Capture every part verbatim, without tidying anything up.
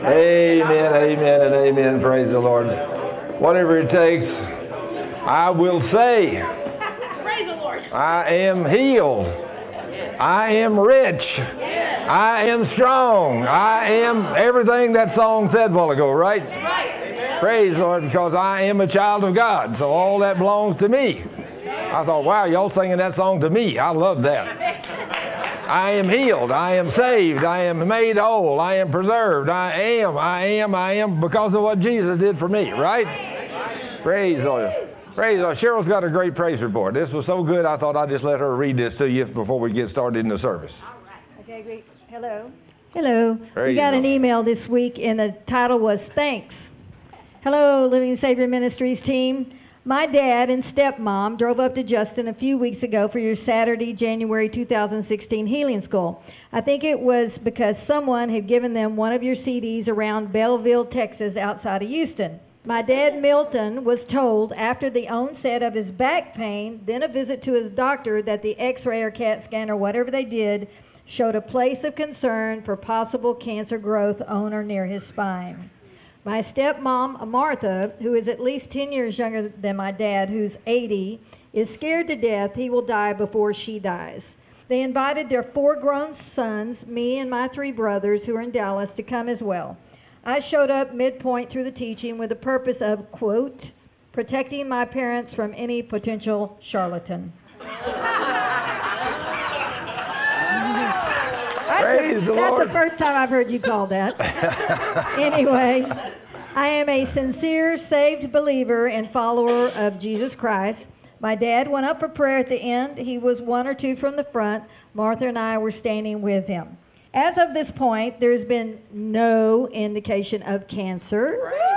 Amen, amen, and amen. Praise the Lord. Whatever it takes, I will say, Praise the Lord. I am healed. I am rich. I am strong. I am everything that song said a while ago, right? Right. Praise the Lord, because I am a child of God, so all that belongs to me. I thought, wow, y'all singing that song to me. I love that. I am healed. I am saved. I am made whole. I am preserved. I am, I am, I am because of what Jesus did for me, right? Praise the Lord. Praise the Lord. Cheryl's got a great praise report. This was so good, I thought I'd just let her read this to you before we get started in the service. All right. Okay, great. Hello. Hello. Praise we got an Lord. email this week, and the title was Thanks. Hello, Living Savior Ministries team. My dad and stepmom drove up to Justin a few weeks ago for your Saturday, January two thousand sixteen healing school. I think it was because someone had given them one of your C Ds around Belleville, Texas, outside of Houston. My dad, Milton, was told after the onset of his back pain, then a visit to his doctor, that the x-ray or CAT scan or whatever they did showed a place of concern for possible cancer growth on or near his spine. My stepmom, Martha, who is at least ten years younger than my dad, who's eighty, is scared to death he will die before she dies. They invited their four grown sons, me and my three brothers who are in Dallas, to come as well. I showed up midpoint through the teaching with the purpose of, quote, protecting my parents from any potential charlatan. Praise That's, the that's Lord. the first time I've heard you call that. Anyway, I am a sincere, saved believer and follower of Jesus Christ. My dad went up for prayer at the end. He was one or two from the front. Martha and I were standing with him. As of this point, there's been no indication of cancer.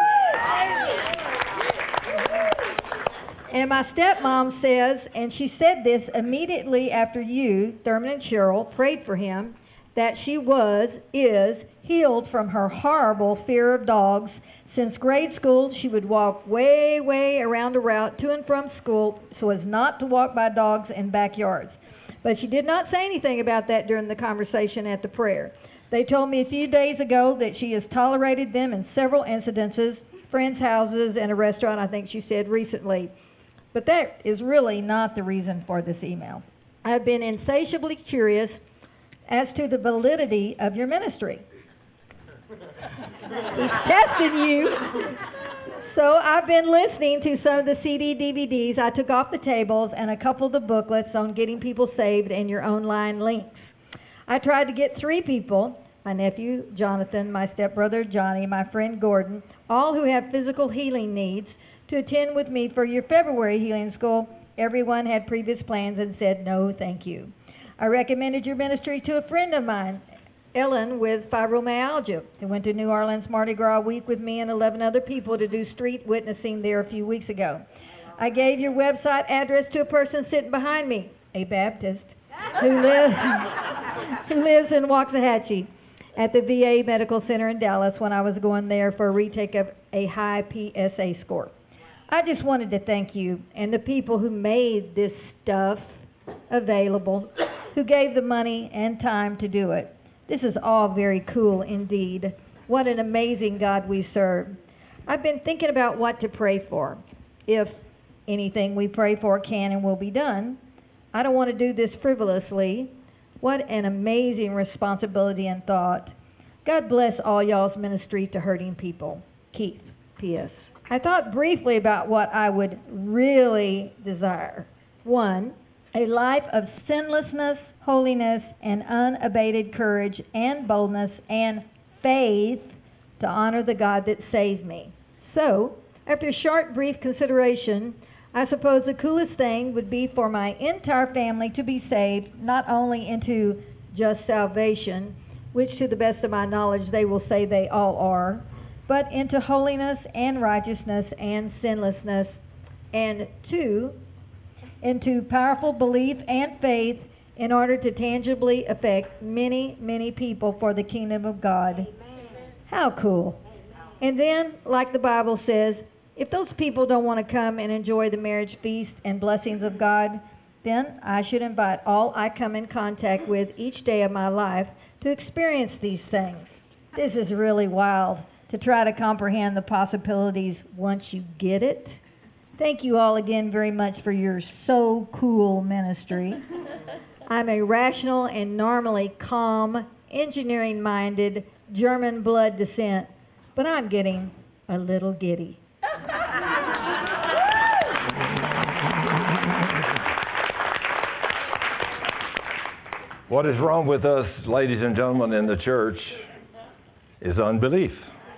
And my stepmom says, and she said this immediately after you, Thurman and Cheryl, prayed for him, that she was, is, healed from her horrible fear of dogs. Since grade school, she would walk way, way around a route to and from school so as not to walk by dogs in backyards. But she did not say anything about that during the conversation at the prayer. They told me a few days ago that she has tolerated them in several incidences, friends' houses, and a restaurant, I think she said recently. But that is really not the reason for this email. I've been insatiably curious as to the validity of your ministry. He's testing you. So I've been listening to some of the C D D V Ds I took off the tables and a couple of the booklets on getting people saved and your online links. I tried to get three people, my nephew Jonathan, my stepbrother Johnny, my friend Gordon, all who have physical healing needs, to attend with me for your February healing school. Everyone had previous plans and said no thank you. I recommended your ministry to a friend of mine, Ellen, with fibromyalgia, who went to New Orleans Mardi Gras week with me and eleven other people to do street witnessing there a few weeks ago. I gave your website address to a person sitting behind me, a Baptist, who lives, who lives in Waxahachie at the V A Medical Center in Dallas when I was going there for a retake of a high P S A score. I just wanted to thank you and the people who made this stuff available, who gave the money and time to do it. This is all very cool indeed. What an amazing God we serve. I've been thinking about what to pray for. If anything we pray for can and will be done, I don't want to do this frivolously. What an amazing responsibility and thought. God bless all y'all's ministry to hurting people. Keith, P S I thought briefly about what I would really desire. One, a life of sinlessness, holiness, and unabated courage and boldness and faith to honor the God that saved me. So, after short, brief consideration, I suppose the coolest thing would be for my entire family to be saved, not only into just salvation, which to the best of my knowledge they will say they all are, but into holiness and righteousness and sinlessness, and two, into powerful belief and faith in order to tangibly affect many, many people for the kingdom of God. Amen. How cool. And then, like the Bible says, if those people don't want to come and enjoy the marriage feast and blessings of God, then I should invite all I come in contact with each day of my life to experience these things. This is really wild to try to comprehend the possibilities once you get it. Thank you all again very much for your so cool ministry. I'm a rational and normally calm, engineering-minded, German blood descent, but I'm getting a little giddy. What is wrong with us, ladies and gentlemen, in the church is unbelief.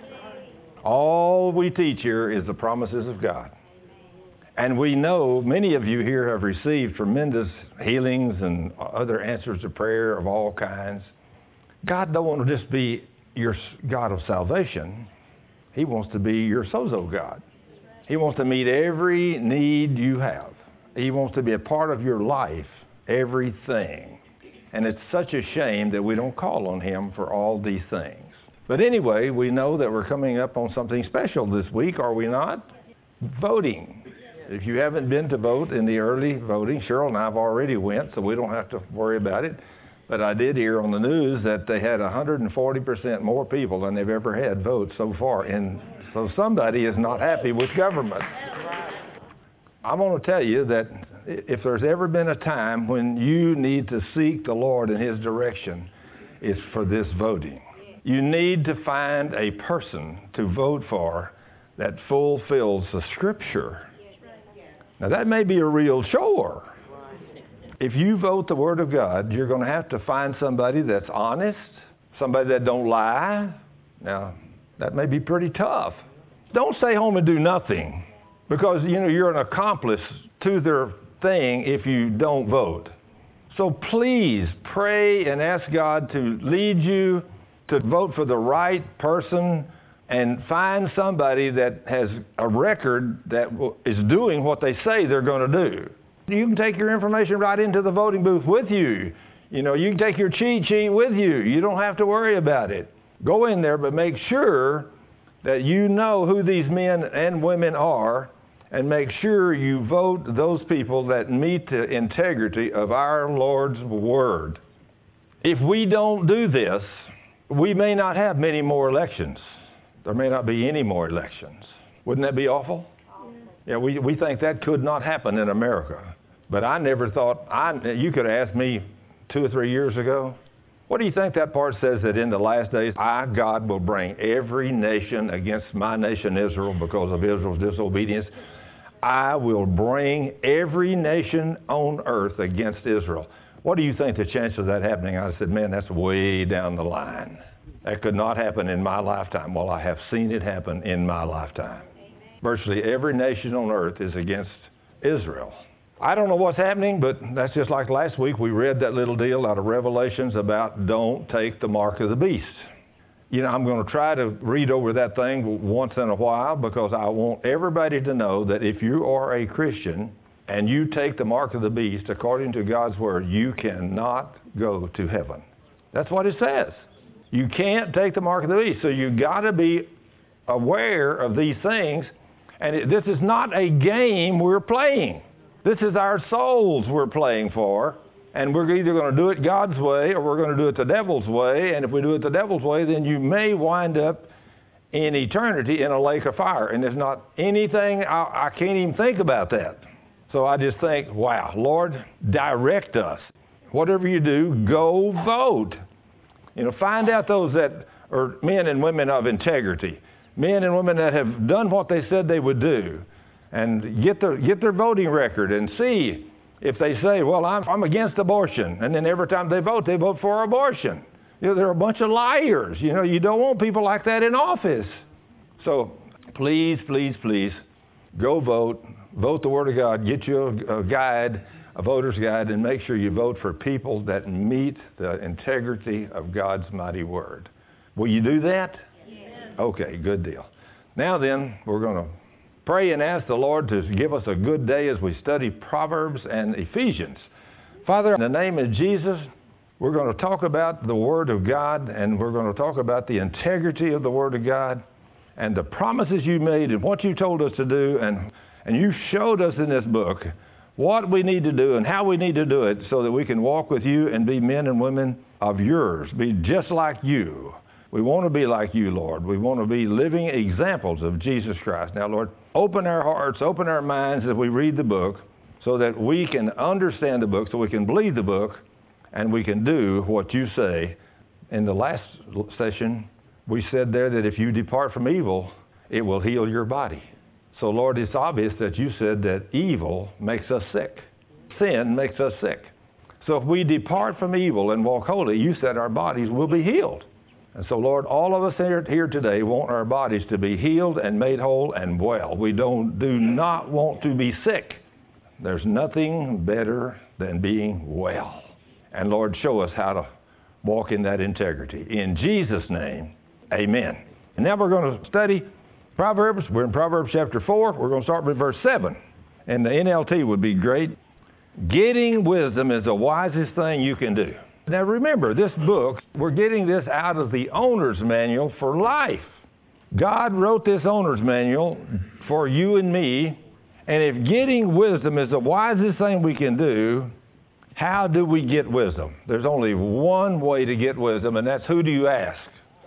All we teach here is the promises of God. And we know many of you here have received tremendous healings and other answers to prayer of all kinds. God don't want to just be your God of salvation. He wants to be your sozo God. He wants to meet every need you have. He wants to be a part of your life, everything. And it's such a shame that we don't call on Him for all these things. But anyway, we know that we're coming up on something special this week, are we not? Voting. If you haven't been to vote in the early voting, Cheryl and I have already went, so we don't have to worry about it. But I did hear on the news that they had one hundred forty percent more people than they've ever had vote so far. And so somebody is not happy with government. I want to tell you that if there's ever been a time when you need to seek the Lord in His direction, it's for this voting. You need to find a person to vote for that fulfills the Scripture. Now that may be a real chore. If you vote the Word of God, you're going to have to find somebody that's honest, somebody that don't lie. Now, that may be pretty tough. Don't stay home and do nothing, because you know you're an accomplice to their thing if you don't vote. So please pray and ask God to lead you to vote for the right person and find somebody that has a record that is doing what they say they're going to do. You can take your information right into the voting booth with you. You know, you can take your cheat sheet with you. You don't have to worry about it. Go in there, but make sure that you know who these men and women are, and make sure you vote those people that meet the integrity of our Lord's Word. If we don't do this, we may not have many more elections. There may not be any more elections. Wouldn't that be awful? Yeah, we, we think that could not happen in America. But I never thought, I, you could have asked me two or three years ago, what do you think that part says that in the last days, I, God, will bring every nation against my nation Israel because of Israel's disobedience? I will bring every nation on earth against Israel. What do you think the chance of that happening? I said, man, that's way down the line. That could not happen in my lifetime. Well, I have seen it happen in my lifetime. Virtually every nation on earth is against Israel. I don't know what's happening, but that's just like last week. We read that little deal out of Revelations about don't take the mark of the beast. You know, I'm going to try to read over that thing once in a while because I want everybody to know that if you are a Christian and you take the mark of the beast according to God's Word, you cannot go to heaven. That's what it says. You can't take the mark of the beast. So you've got to be aware of these things. And it, this is not a game we're playing. This is our souls we're playing for. And we're either going to do it God's way or we're going to do it the devil's way. And if we do it the devil's way, then you may wind up in eternity in a lake of fire. And there's not anything, I, I can't even think about that. So I just think, wow, Lord, direct us. Whatever you do, go vote. You know, find out those that are men and women of integrity. Men and women that have done what they said they would do. And get their, get their voting record and see if they say, well, I'm, I'm against abortion. And then every time they vote, they vote for abortion. You know, they're a bunch of liars. You know, you don't want people like that in office. So please, please, please, go vote. Vote the Word of God. Get you a, a guide, a voter's guide, and make sure you vote for people that meet the integrity of God's mighty Word. Will you do that? Yes. Okay, good deal. Now then, we're going to pray and ask the Lord to give us a good day as we study Proverbs and Ephesians. Father, in the name of Jesus, we're going to talk about the Word of God, and we're going to talk about the integrity of the Word of God and the promises you made and what you told us to do, and, and you showed us in this book what we need to do and how we need to do it so that we can walk with you and be men and women of yours, be just like you. We want to be like you, Lord. We want to be living examples of Jesus Christ. Now, Lord, open our hearts, open our minds as we read the book so that we can understand the book, so we can believe the book, and we can do what you say. In the last session, we said there that if you depart from evil, it will heal your body. So, Lord, it's obvious that you said that evil makes us sick. Sin makes us sick. So if we depart from evil and walk holy, you said our bodies will be healed. And so, Lord, all of us here, here today want our bodies to be healed and made whole and well. We don't, do not want to be sick. There's nothing better than being well. And, Lord, show us how to walk in that integrity. In Jesus' name, amen. And now we're going to study Proverbs. We're in Proverbs chapter four. We're going to start with verse seven. And the N L T would be great. Getting wisdom is the wisest thing you can do. Now remember, this book, we're getting this out of the owner's manual for life. God wrote this owner's manual for you and me. And if getting wisdom is the wisest thing we can do, how do we get wisdom? There's only one way to get wisdom, and that's who do you ask?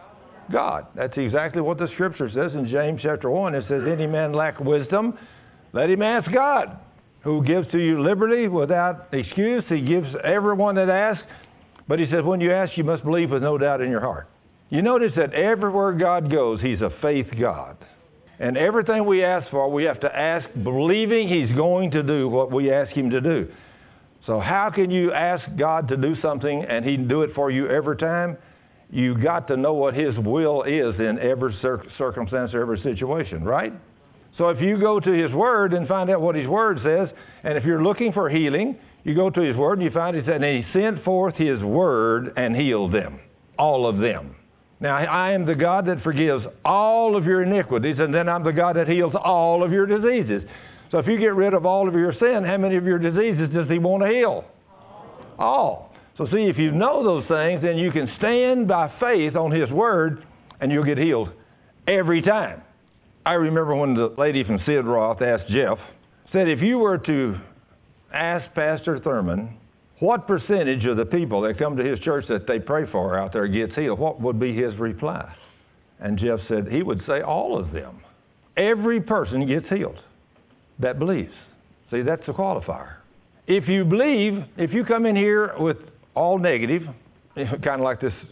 God. That's exactly what the scripture says in James chapter one. It says, any man lack wisdom, let him ask God, who gives to you liberty without excuse. He gives everyone that asks. But he says, when you ask, you must believe with no doubt in your heart. You notice that everywhere God goes, he's a faith God. And everything we ask for, we have to ask believing he's going to do what we ask him to do. So how can you ask God to do something and he do it for you every time? You got to know what his will is in every cir- circumstance or every situation, right? So if you go to his word and find out what his word says, and if you're looking for healing, you go to his word and you find he said, and he sent forth his word and healed them, all of them. Now, I am the God that forgives all of your iniquities, and then I'm the God that heals all of your diseases. So if you get rid of all of your sin, how many of your diseases does he want to heal? All. So see, if you know those things, then you can stand by faith on his word, and you'll get healed every time. I remember when the lady from Sid Roth asked Jeff, said, if you were to ask Pastor Thurman what percentage of the people that come to his church that they pray for out there gets healed, what would be his reply? And Jeff said he would say all of them. Every person gets healed that believes. See, that's a qualifier. If you believe, if you come in here with all negative, kind of like this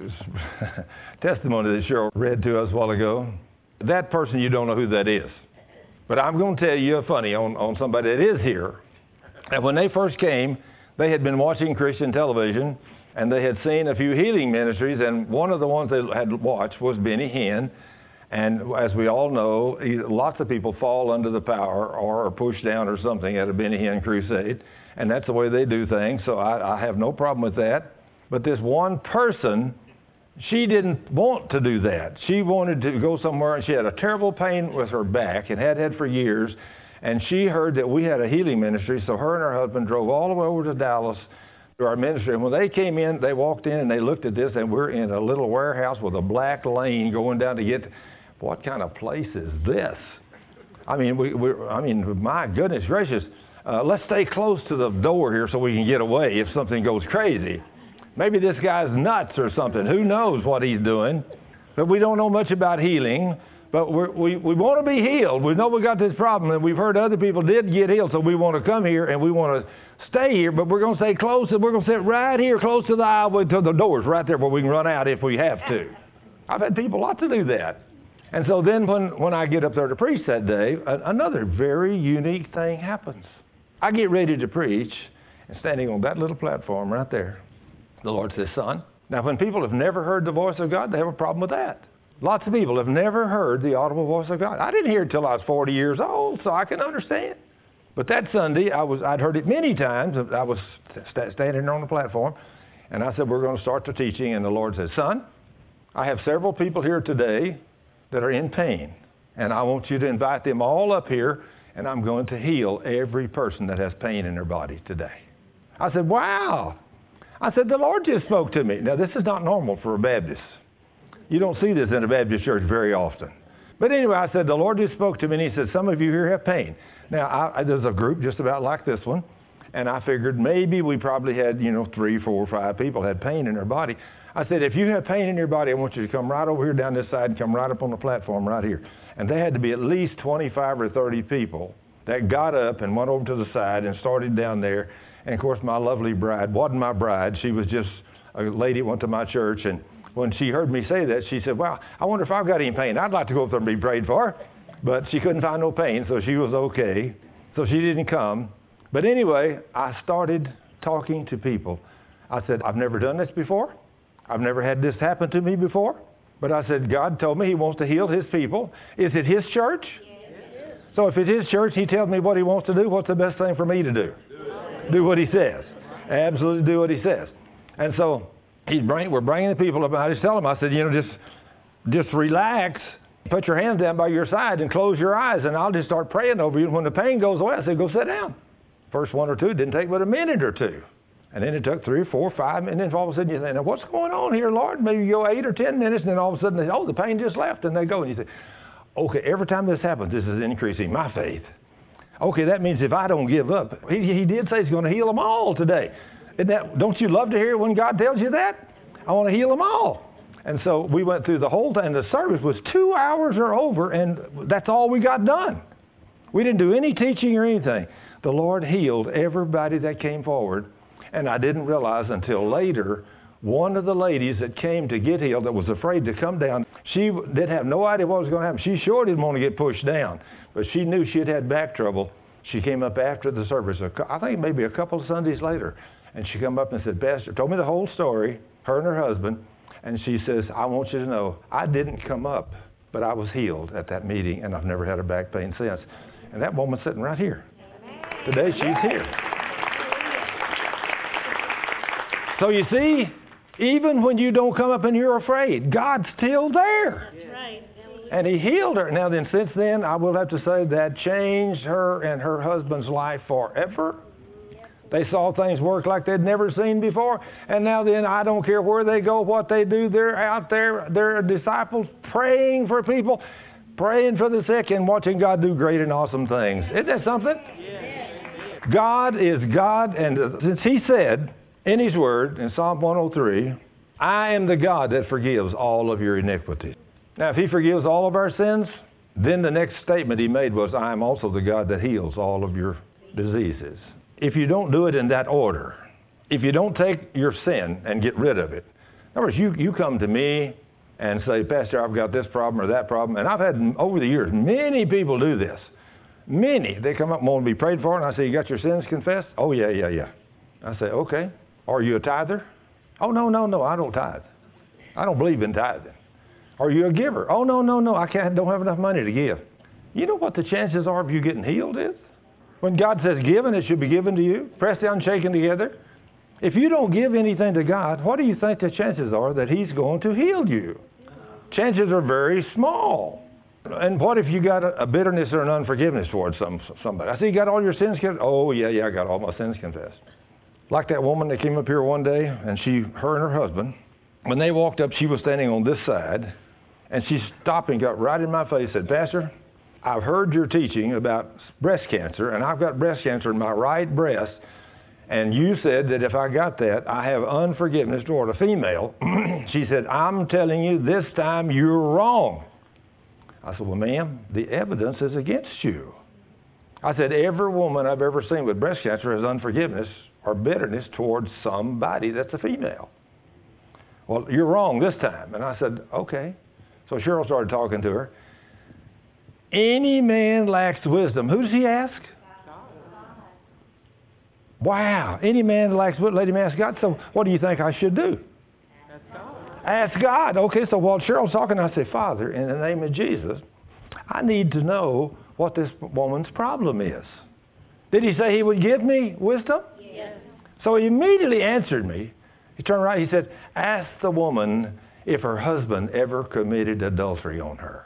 testimony that Cheryl read to us a while ago, that person, you don't know who that is. But I'm going to tell you a funny on, on somebody that is here. And when they first came, they had been watching Christian television, and they had seen a few healing ministries, and one of the ones they had watched was Benny Hinn. And as we all know, he, lots of people fall under the power or are pushed down or something at a Benny Hinn crusade, and that's the way they do things, so I, I have no problem with that. But this one person, she didn't want to do that. She wanted to go somewhere, and she had a terrible pain with her back and had had for years. And she heard that we had a healing ministry, so her and her husband drove all the way over to Dallas to our ministry. And when they came in, they walked in and they looked at this, and we're in a little warehouse with a black lane going down to get, what kind of place is this? I mean, we, we I mean, my goodness gracious, uh, let's stay close to the door here so we can get away if something goes crazy. Maybe this guy's nuts or something. Who knows what he's doing? But we don't know much about healing. But we're, we we want to be healed. We know we got this problem, and we've heard other people did get healed, so we want to come here, and we want to stay here, but we're going to stay close, and we're going to sit right here close to the aisle, to the doors right there where we can run out if we have to. I've had people lot to do that. And so then when, when I get up there to preach that day, a, another very unique thing happens. I get ready to preach, and standing on that little platform right there, the Lord says, son. Now when people have never heard the voice of God, they have a problem with that. Lots of people have never heard the audible voice of God. I didn't hear it till I was forty years old, so I can understand. But that Sunday, I was, I'd heard it many times. I was st- standing on the platform, and I said, we're going to start the teaching. And the Lord said, son, I have several people here today that are in pain, and I want you to invite them all up here, and I'm going to heal every person that has pain in their body today. I said, wow. I said, the Lord just spoke to me. Now, this is not normal for a Baptist. You don't see this in a Baptist church very often. But anyway, I said, the Lord just spoke to me, and he said, some of you here have pain. Now, I, there's a group just about like this one, and I figured maybe we probably had, you know, three, four, five people had pain in their body. I said, if you have pain in your body, I want you to come right over here down this side and come right up on the platform right here. And there had to be at least twenty-five or thirty people that got up and went over to the side and started down there. And, of course, my lovely bride wasn't my bride. She was just a lady that went to my church. And when she heard me say that, she said, well, I wonder if I've got any pain. I'd like to go up there and be prayed for. But she couldn't find no pain, so she was okay. So she didn't come. But anyway, I started talking to people. I said, I've never done this before. I've never had this happen to me before. But I said, God told me he wants to heal his people. Is it his church? Yes. So if it's his church, he tells me what he wants to do. What's the best thing for me to do? Do, do what he says. Absolutely do what he says. And so he's bring, we're bringing the people up. And I just tell them, I said, you know, just, just relax. Put your hands down by your side and close your eyes, and I'll just start praying over you. And when the pain goes away, I say, go sit down. First one or two didn't take but a minute or two. And then it took three or four, five, and then all of a sudden you say, now what's going on here, Lord? Maybe you go eight or ten minutes, and then all of a sudden, they say, oh, the pain just left, and they go. And you say, okay, every time this happens, this is increasing my faith. Okay, that means if I don't give up, he, he did say he's going to heal them all today. Isn't that, don't you love to hear when God tells you that? I want to heal them all. And so we went through the whole thing. The service was two hours or over, and that's all we got done. We didn't do any teaching or anything. The Lord healed everybody that came forward. And I didn't realize until later, one of the ladies that came to get healed that was afraid to come down, she didn't have no idea what was going to happen. She sure didn't want to get pushed down, but she knew she had had back trouble. She came up after the service, I think maybe a couple of Sundays later, and she came up and said, Pastor, told me the whole story, her and her husband, and she says, I want you to know, I didn't come up, but I was healed at that meeting, and I've never had a back pain since. And that woman's sitting right here. Today she's here. So you see, even when you don't come up and you're afraid, God's still there. That's right. And he healed her. Now then, since then, I will have to say that changed her and her husband's life forever. They saw things work like they'd never seen before. And now then, I don't care where they go, what they do, they're out there, they're disciples praying for people, praying for the sick, and watching God do great and awesome things. Isn't that something? Yes. God is God, and since he said in his word, in Psalm one oh three, I am the God that forgives all of your iniquities. Now, if he forgives all of our sins, then the next statement he made was, I am also the God that heals all of your diseases. If you don't do it in that order, if you don't take your sin and get rid of it, in other words, you, you come to me and say, Pastor, I've got this problem or that problem, and I've had, over the years, many people do this. Many. They come up and want to be prayed for, and I say, you got your sins confessed? Oh, yeah, yeah, yeah. I say, okay. Are you a tither? Oh, no, no, no, I don't tithe. I don't believe in tithing. Are you a giver? Oh, no, no, no, I can't, don't have enough money to give. You know what the chances are of you getting healed is? When God says given, it should be given to you, pressed down, shaken together. If you don't give anything to God, what do you think the chances are that he's going to heal you? Chances are very small. And what if you got a, a bitterness or an unforgiveness towards some, somebody? I see you got all your sins confessed. Oh, yeah, yeah, I got all my sins confessed. Like that woman that came up here one day, and she, her and her husband, when they walked up, she was standing on this side, and she stopped and got right in my face and said, Pastor, I've heard your teaching about breast cancer, and I've got breast cancer in my right breast, and you said that if I got that, I have unforgiveness toward a female. She said, I'm telling you this time you're wrong. I said, well, ma'am, the evidence is against you. I said, every woman I've ever seen with breast cancer has unforgiveness or bitterness towards somebody that's a female. Well, you're wrong this time. And I said, okay. So Cheryl started talking to her. Any man lacks wisdom. Who does he ask? God. Wow. Any man lacks wisdom, let him ask God. So what do you think I should do? Ask God. Ask God. Okay, so while Cheryl's talking, I say, Father, in the name of Jesus, I need to know what this woman's problem is. Did he say he would give me wisdom? Yes. So he immediately answered me. He turned around, he said, ask the woman if her husband ever committed adultery on her.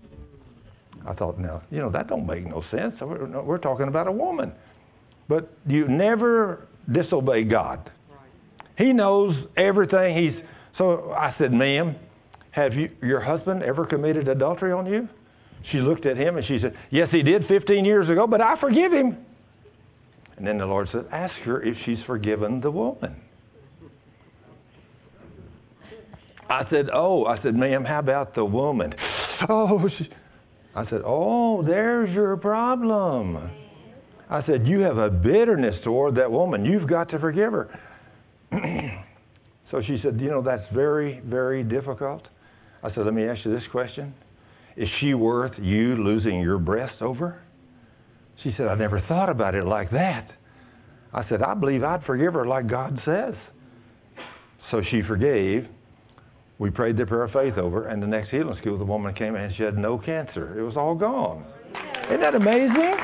I thought, now, you know, that don't make no sense. We're, we're talking about a woman. But you never disobey God. He knows everything. He's So I said, ma'am, have you, your husband ever committed adultery on you? She looked at him and she said, yes, he did fifteen years ago, but I forgive him. And then the Lord said, ask her if she's forgiven the woman. I said, oh, I said, ma'am, how about the woman? Oh, she, I said, oh, there's your problem. I said, you have a bitterness toward that woman. You've got to forgive her. So she said, you know, that's very, very difficult. I said, let me ask you this question. Is she worth you losing your breast over? She said, I never thought about it like that. I said, I believe I'd forgive her like God says. So she forgave. We prayed the prayer of faith over, and the next healing school, the woman came in and she had no cancer. It was all gone. Isn't that amazing?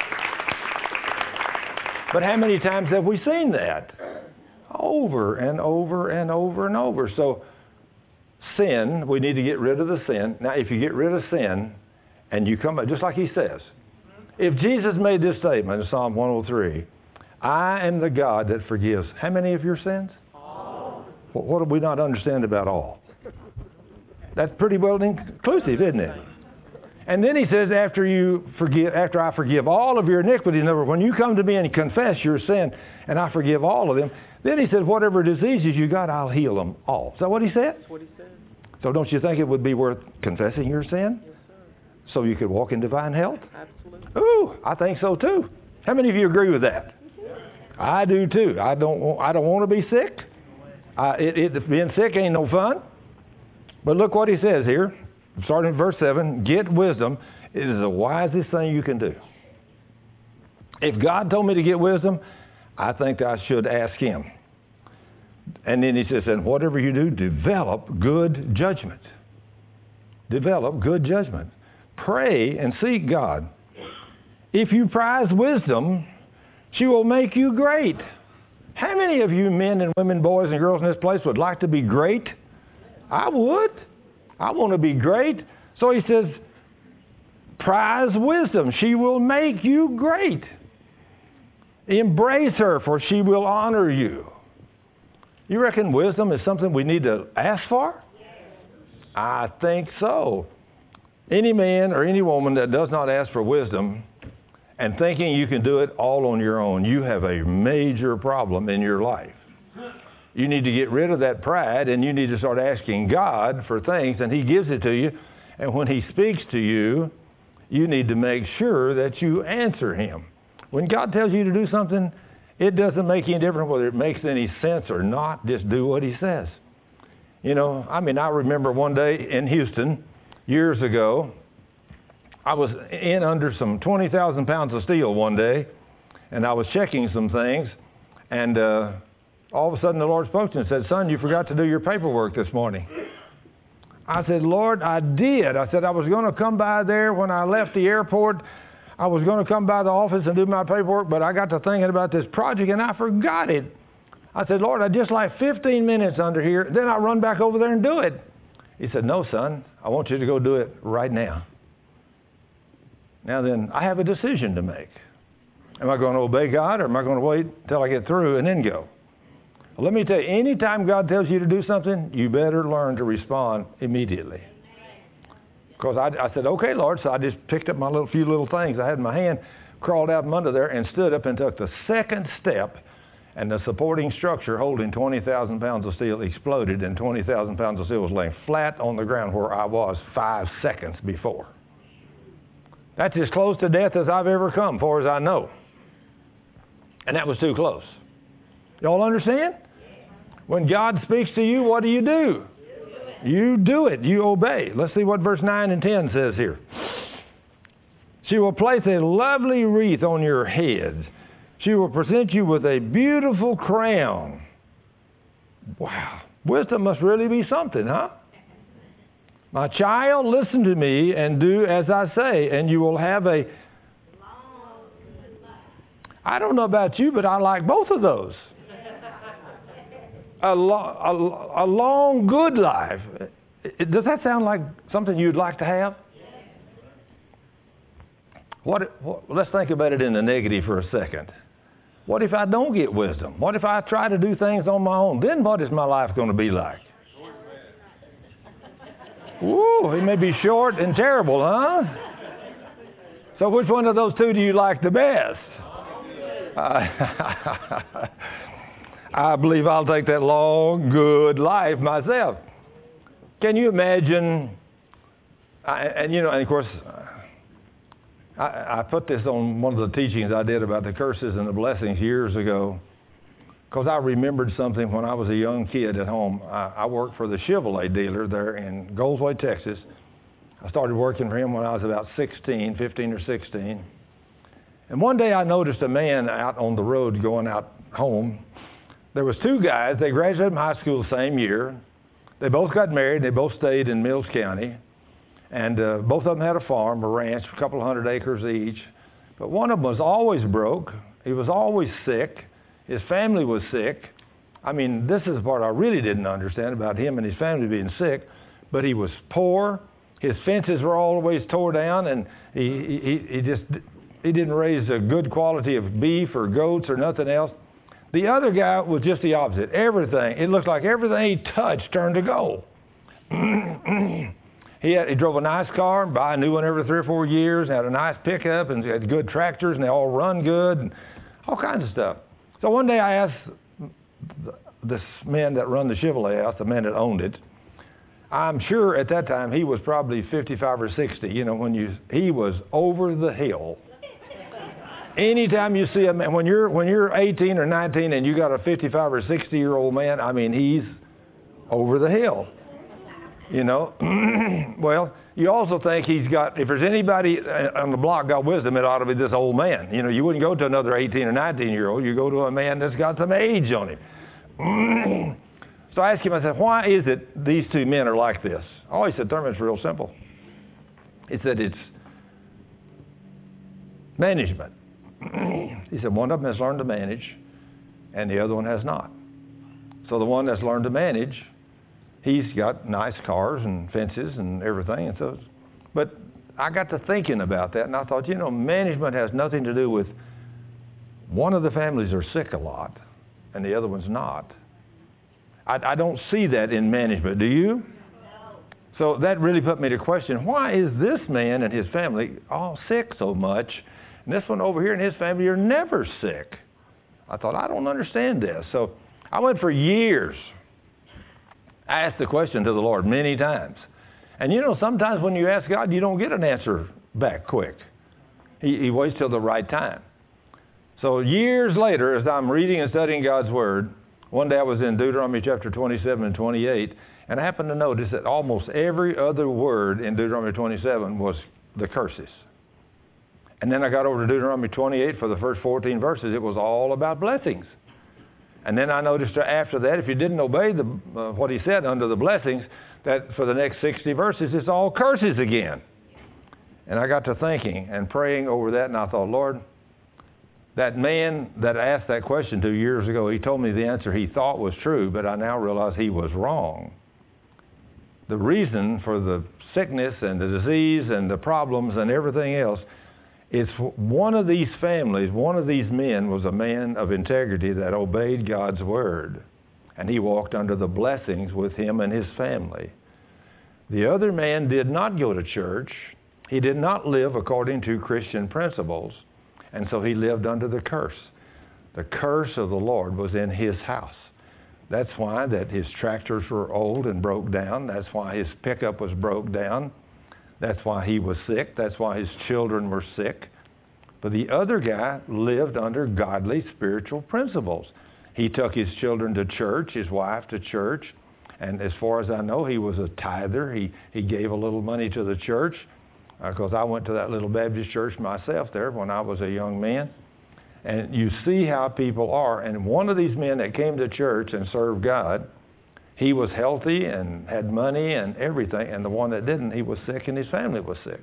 But how many times have we seen that? Over and over and over and over. So sin, we need to get rid of the sin. Now, if you get rid of sin and you come back, just like he says, if Jesus made this statement in Psalm one oh three, I am the God that forgives. How many of your sins? All. What do we not understand about all? That's pretty well inclusive, isn't it? And then he says, after you forgive, after I forgive all of your iniquity, in other words, when you come to me and confess your sin, and I forgive all of them, then he says, whatever diseases you got, I'll heal them all. Is that what he said? That's what he said. So don't you think it would be worth confessing your sin? Yes, sir. So you could walk in divine health? Absolutely. Ooh, I think so too. How many of you agree with that? I do too. I don't want, I don't want to be sick. I, it, it, being sick ain't no fun. But look what he says here, starting in verse seven, get wisdom. It is the wisest thing you can do. If God told me to get wisdom, I think I should ask him. And then he says, and whatever you do, develop good judgment. Develop good judgment. Pray and seek God. If you prize wisdom, she will make you great. How many of you men and women, boys and girls in this place would like to be great? I would. I want to be great. So he says, prize wisdom. She will make you great. Embrace her, for she will honor you. You reckon wisdom is something we need to ask for? I think so. Any man or any woman that does not ask for wisdom and thinking you can do it all on your own, you have a major problem in your life. You need to get rid of that pride, and you need to start asking God for things, and he gives it to you. And when he speaks to you, you need to make sure that you answer him. When God tells you to do something, it doesn't make any difference whether it makes any sense or not. Just do what he says. You know, I mean, I remember one day in Houston years ago, I was in under some twenty thousand pounds of steel one day, and I was checking some things, and uh, all of a sudden the Lord spoke to me and said, son, you forgot to do your paperwork this morning. I said, Lord, I did. I said, I was going to come by there when I left the airport. I was going to come by the office and do my paperwork, but I got to thinking about this project and I forgot it. I said, Lord, I just like fifteen minutes under here. Then I run back over there and do it. He said, no, son, I want you to go do it right now. Now then, I have a decision to make. Am I going to obey God, or am I going to wait until I get through and then go? Well, let me tell you, anytime God tells you to do something, you better learn to respond immediately. Because I, I said, okay, Lord, so I just picked up my little few little things I had in my hand, crawled out from under there, and stood up and took the second step, and the supporting structure holding twenty thousand pounds of steel exploded, and twenty thousand pounds of steel was laying flat on the ground where I was five seconds before. That's as close to death as I've ever come, far as I know. And that was too close. Y'all understand? When God speaks to you, what do you do? You do it. You obey. Let's see what verse nine and ten says here. She will place a lovely wreath on your head. She will present you with a beautiful crown. Wow. Wisdom must really be something, huh? My child, listen to me and do as I say, and you will have a... I don't know about you, but I like both of those. A, lo- a, a long, good life. Does that sound like something you'd like to have? What, what, let's think about it in the negative for a second. What if I don't get wisdom? What if I try to do things on my own? Then what is my life going to be like? Ooh, it may be short and terrible, huh? So which one of those two do you like the best? I believe I'll take that long, good life myself. Can you imagine, I, and you know, and of course, I, I put this on one of the teachings I did about the curses and the blessings years ago, because I remembered something when I was a young kid at home. I, I worked for the Chevrolet dealer there in Goldsway, Texas. I started working for him when I was about sixteen, fifteen or sixteen. And one day I noticed a man out on the road going out home. There was two guys. They graduated from high school the same year. They both got married. They both stayed in Mills County. And uh, both of them had a farm, a ranch, a couple of hundred acres each. But one of them was always broke. He was always sick. His family was sick. I mean, this is the part I really didn't understand about him and his family being sick. But he was poor. His fences were always tore down, and he, he, he just he didn't raise a good quality of beef or goats or nothing else. The other guy was just the opposite. Everything, it looked like everything he touched turned to gold. he, had, he drove a nice car, and buy a new one every three or four years, and had a nice pickup, and had good tractors, and they all run good, and all kinds of stuff. So one day I asked this man that run the Chevrolet house, the man that owned it, I'm sure at that time he was probably fifty-five or sixty. You know, when you he was over the hill. Anytime you see a man, when you're when you're eighteen or nineteen and you got a fifty-five or sixty year old man, I mean, he's over the hill. You know, well, you also think he's got. If there's anybody on the block got wisdom, it ought to be this old man. You know, you wouldn't go to another eighteen or nineteen year old. You go to a man that's got some age on him. So I asked him, I said, why is it these two men are like this? Oh, he said, Thurman, it's real simple. He said, it's management. He said, one of them has learned to manage, and the other one has not. So the one that's learned to manage, he's got nice cars and fences and everything. And so, but I got to thinking about that, and I thought, you know, management has nothing to do with one of the families are sick a lot, and the other one's not. I, I don't see that in management. Do you? No. So that really put me to question, why is this man and his family all sick so much, and this one over here and his family are never sick? I thought, I don't understand this. So I went for years. I asked the question to the Lord many times. And you know, sometimes when you ask God, you don't get an answer back quick. He, he waits till the right time. So years later, as I'm reading and studying God's Word, one day I was in Deuteronomy chapter twenty-seven and twenty-eight, and I happened to notice that almost every other word in Deuteronomy twenty-seven was the curses. And then I got over to Deuteronomy twenty-eight for the first fourteen verses. It was all about blessings. And then I noticed after that, if you didn't obey the, uh, what he said under the blessings, that for the next sixty verses, it's all curses again. And I got to thinking and praying over that, and I thought, Lord, that man that I asked that question two years ago, he told me the answer he thought was true, but I now realize he was wrong. The reason for the sickness and the disease and the problems and everything else, it's one of these families, one of these men was a man of integrity that obeyed God's Word, and he walked under the blessings with him and his family. The other man did not go to church. He did not live according to Christian principles. And so he lived under the curse. The curse of the Lord was in his house. That's why that his tractors were old and broke down. That's why his pickup was broke down. That's why he was sick. That's why his children were sick. But the other guy lived under godly spiritual principles. He took his children to church, his wife to church. And as far as I know, he was a tither. He, he gave a little money to the church. Because uh, I went to that little Baptist church myself there when I was a young man. And you see how people are. And one of these men that came to church and served God, he was healthy and had money and everything. And the one that didn't, he was sick and his family was sick.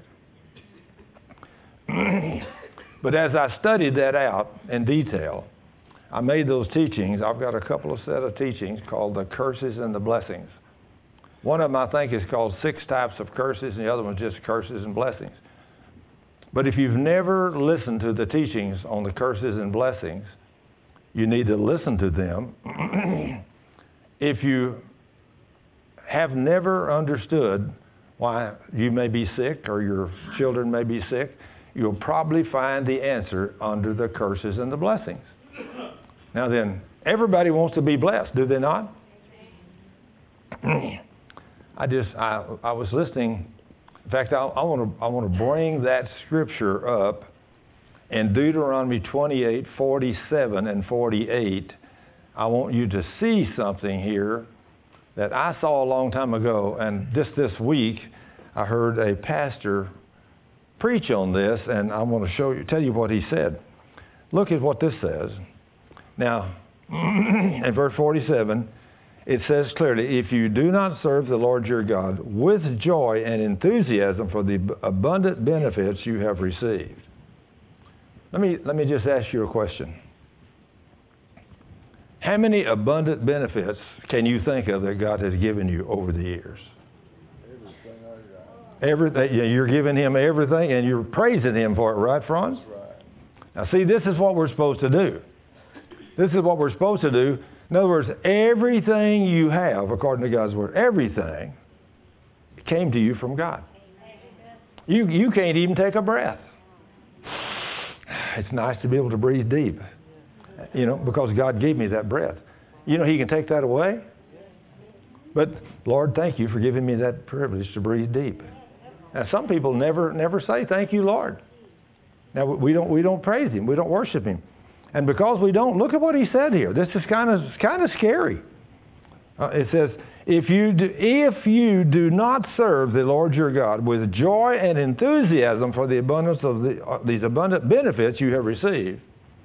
But as I studied that out in detail, I made those teachings. I've got a couple of set of teachings called the curses and the blessings. One of them, I think, is called Six Types of Curses, and the other one is just Curses and Blessings. But if you've never listened to the teachings on the curses and blessings, you need to listen to them. If you have never understood why you may be sick or your children may be sick, you'll probably find the answer under the curses and the blessings. Now then, everybody wants to be blessed, do they not? I just, I, I was listening. In fact, I, I want to, I want to bring that scripture up in Deuteronomy twenty-eight, forty-seven and forty-eight. I want you to see something here that I saw a long time ago, and just this week I heard a pastor preach on this, and I want to show you, tell you what he said. Look at what this says. Now, in verse forty-seven, it says clearly, if you do not serve the Lord your God with joy and enthusiasm for the abundant benefits you have received. Let me, let me just ask you a question. How many abundant benefits can you think of that God has given you over the years? Everything. You're giving Him everything, and you're praising Him for it, right, Franz? Right. Now, see, this is what we're supposed to do. This is what we're supposed to do. In other words, everything you have, according to God's Word, everything came to you from God. You, you can't even take a breath. It's nice to be able to breathe deep, you know, because God gave me that breath. You know, He can take that away. But, Lord, thank you for giving me that privilege to breathe deep. Now, some people never never say, thank you, Lord. Now, we don't we don't praise Him. We don't worship Him. And because we don't, look at what He said here. This is kind of kind of scary. Uh, it says, if you, do, if you do not serve the Lord your God with joy and enthusiasm for the abundance of the, uh, these abundant benefits you have received.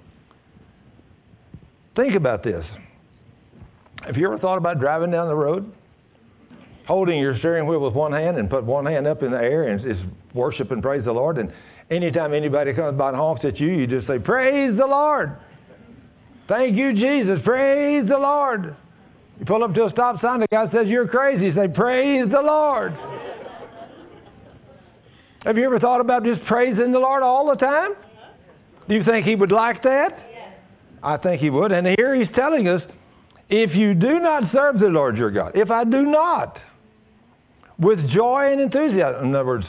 Think about this. Have you ever thought about driving down the road, holding your steering wheel with one hand and put one hand up in the air and just worship and praise the Lord? And anytime anybody comes by and honks at you, you just say, praise the Lord. Thank you, Jesus. Praise the Lord. You pull up to a stop sign, the guy says, you're crazy. You say, praise the Lord. Have you ever thought about just praising the Lord all the time? Do you think He would like that? I think He would. And here He's telling us, if you do not serve the Lord your God, if I do not, with joy and enthusiasm, in other words,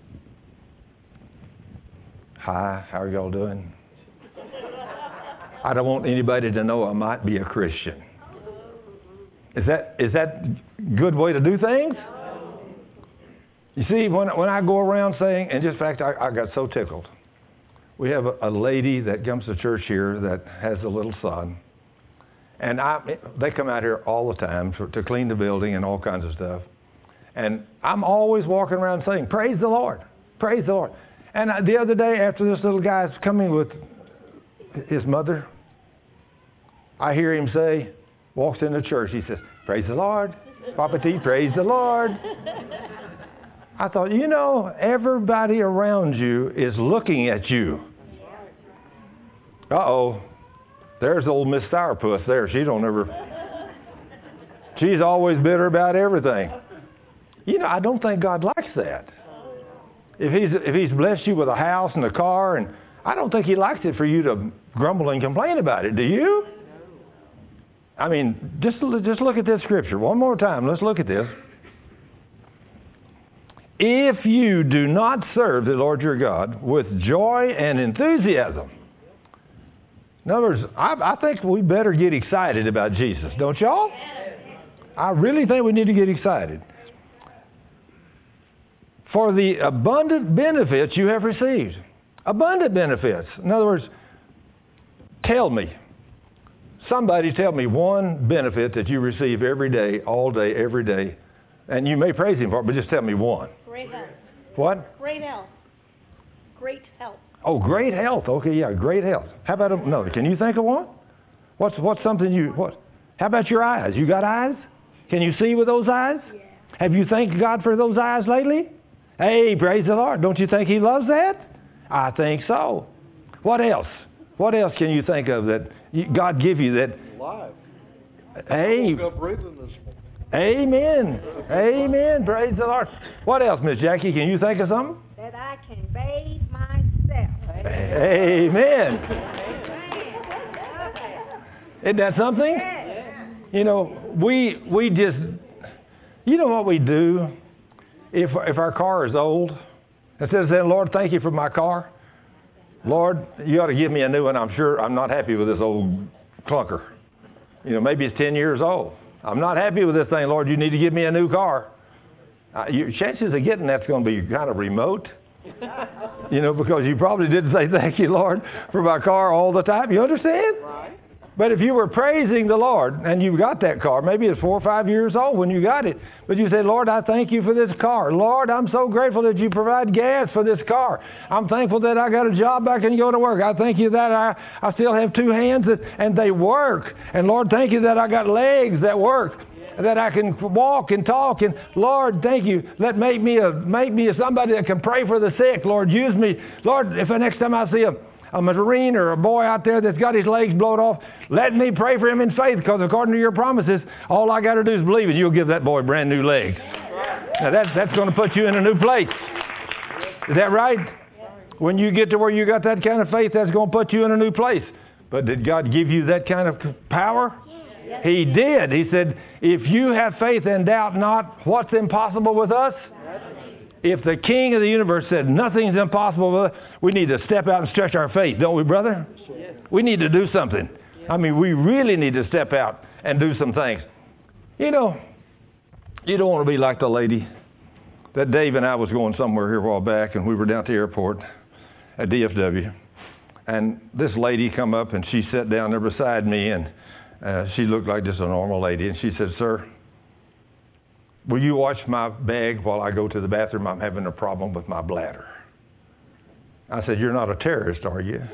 hi, how are y'all doing? I don't want anybody to know I might be a Christian. Is that is that a good way to do things? You see, when, when I go around saying, and just in fact, I, I got so tickled. We have a, a lady that comes to church here that has a little son. And I, they come out here all the time to, to clean the building and all kinds of stuff. And I'm always walking around saying, praise the Lord, praise the Lord. And I, the other day, after this little guy's coming with his mother, I hear him say, walks into church, he says, praise the Lord, Papa T, praise the Lord. I thought, you know, everybody around you is looking at you. Uh-oh. There's old Miss Sourpuss there. She don't ever... She's always bitter about everything. You know, I don't think God likes that. If he's, if he's blessed you with a house and a car, and I don't think He likes it for you to grumble and complain about it. Do you? I mean, just, just look at this scripture. One more time. Let's look at this. If you do not serve the Lord your God with joy and enthusiasm. In other words, I, I think we better get excited about Jesus. Don't y'all? I really think we need to get excited. For the abundant benefits you have received. Abundant benefits. In other words, tell me. Somebody tell me one benefit that you receive every day, all day, every day. And you may praise Him for it, but just tell me one. Great health. What? Great health. Great health. Oh, great health. Okay, yeah, great health. How about another? Can you think of one? What's what's something you what? How about your eyes? You got eyes? Can you see with those eyes? Yeah. Have you thanked God for those eyes lately? Hey, praise the Lord. Don't you think He loves that? I think so. What else? What else can you think of that God give you that? Alive. Hey. I woke up breathing this morning. Amen. Amen. Praise the Lord. What else, Miss Jackie? Can you think of something? That I can bathe myself. Amen. Isn't that something? You know, we we just, you know what we do? If if our car is old, instead of saying, Lord, thank you for my car, Lord, you ought to give me a new one. I'm sure I'm not happy with this old clunker. You know, maybe it's ten years old. I'm not happy with this thing, Lord. You need to give me a new car. Uh, your chances of getting that's going to be kind of remote. You know, because you probably didn't say thank you, Lord, for my car all the time. You understand? Right. But if you were praising the Lord and you got that car, maybe it's four or five years old when you got it, but you say, Lord, I thank you for this car. Lord, I'm so grateful that you provide gas for this car. I'm thankful that I got a job I can go to work. I thank you that I, I still have two hands and, and they work. And Lord, thank you that I got legs that work, that I can walk and talk. And Lord, thank you. Let make me a make me a somebody that can pray for the sick. Lord, use me. Lord, if the next time I see a a Marine or a boy out there that's got his legs blown off, let me pray for him in faith, because according to your promises, all I got to do is believe and you'll give that boy brand new legs. Now that's, that's going to put you in a new place. Is that right? When you get to where you got that kind of faith, that's going to put you in a new place. But did God give you that kind of power? He did. He said, if you have faith and doubt not, what's impossible with us? If the King of the universe said nothing's impossible with us, we need to step out and stretch our faith, don't we, brother? Yes. We need to do something. Yes. I mean, we really need to step out and do some things. You know, you don't want to be like the lady that Dave and I was going somewhere here a while back, and we were down at the airport at D F W. And this lady come up, and she sat down there beside me, and uh, she looked like just a normal lady. And she said, sir, will you watch my bag while I go to the bathroom? I'm having a problem with my bladder. I said, you're not a terrorist, are you?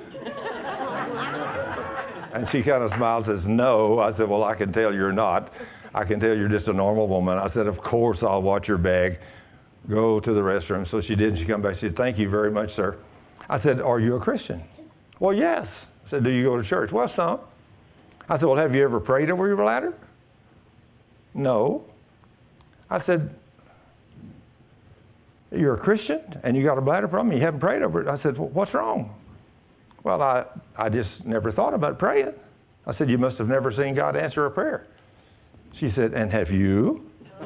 And she kind of smiled and says, no. I said, well, I can tell you're not. I can tell you're just a normal woman. I said, of course I'll watch your bag. Go to the restroom. So she did, and she come back. She said, thank you very much, sir. I said, are you a Christian? Well, yes. I said, do you go to church? Well, some. I said, well, have you ever prayed over your bladder? No. I said, you're a Christian and you got a bladder problem, you haven't prayed over it. I said, well, what's wrong? Well, I, I just never thought about praying. I said, you must have never seen God answer a prayer. She said, and have you?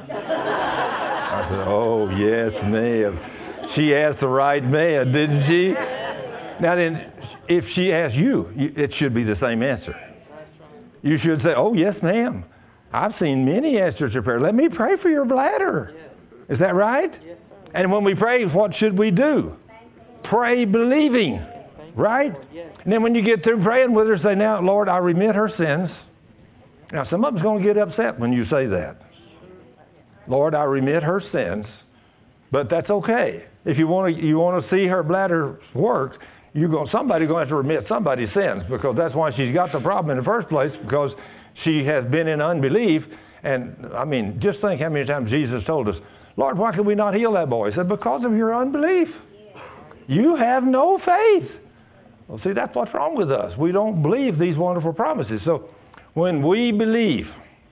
I said, oh, yes, ma'am. She asked the right man, didn't she? Now then, if she asks you, it should be the same answer. You should say, oh, yes, ma'am. I've seen many answers to prayer. Let me pray for your bladder. Is that right? Yes, and when we pray, what should we do? Pray believing. Right? And then when you get through praying with her, say, now, Lord, I remit her sins. Now, some of them's going to get upset when you say that. Lord, I remit her sins. But that's okay. If you want to you want to see her bladder work, you're going, somebody's going to have to remit somebody's sins, because that's why she's got the problem in the first place, because she has been in unbelief. And, I mean, just think how many times Jesus told us, Lord, why can we not heal that boy? He said, because of your unbelief. You have no faith. Well, see, that's what's wrong with us. We don't believe these wonderful promises. So when we believe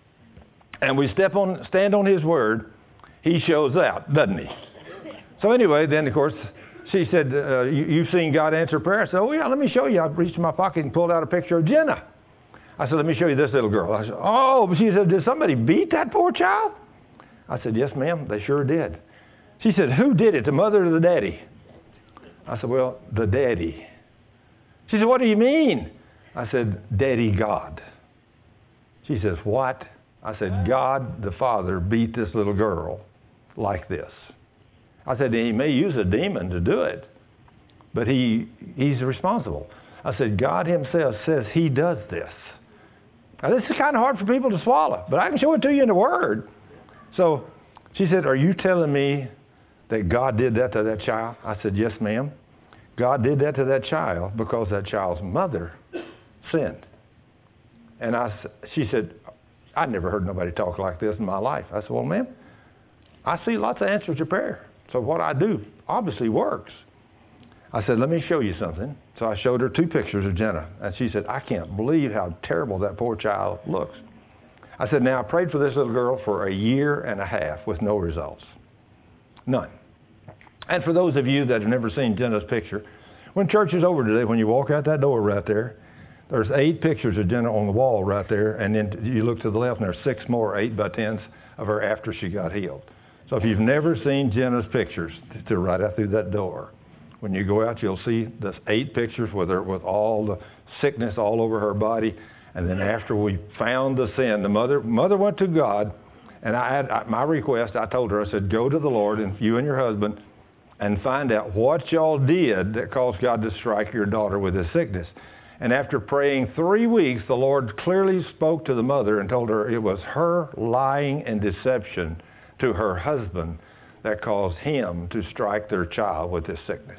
and we step on, stand on His word, He shows out, doesn't He? So anyway, then, of course, she said, uh, you, you've seen God answer prayer. I said, oh, yeah, let me show you. I reached in my pocket and pulled out a picture of Jenna. I said, let me show you this little girl. I said, oh, but she said, did somebody beat that poor child? I said, yes, ma'am, they sure did. She said, who did it, the mother or the daddy? I said, well, the daddy. She said, what do you mean? I said, Daddy God. She says, what? I said, God the Father beat this little girl like this. I said, He may use a demon to do it, but he He's responsible. I said, God Himself says He does this. Now, this is kind of hard for people to swallow, but I can show it to you in the Word. So she said, are you telling me that God did that to that child? I said, yes, ma'am. God did that to that child because that child's mother sinned. And I, she said, I'd never heard nobody talk like this in my life. I said, well, ma'am, I see lots of answers to prayer. So what I do obviously works. I said, let me show you something. So I showed her two pictures of Jenna. And she said, I can't believe how terrible that poor child looks. I said, now I prayed for this little girl for a year and a half with no results. None. And for those of you that have never seen Jenna's picture, when church is over today, when you walk out that door right there, there's eight pictures of Jenna on the wall right there, and then you look to the left, and there's six more eight by tens of her after she got healed. So if you've never seen Jenna's pictures, to right out through that door, when you go out, you'll see this eight pictures with her, with all the sickness all over her body. And then after we found the sin, the mother mother went to God And I had I, my request, I told her, I said, go to the Lord, and you and your husband, and find out what y'all did that caused God to strike your daughter with this sickness. And after praying three weeks, the Lord clearly spoke to the mother and told her it was her lying and deception to her husband that caused him to strike their child with this sickness.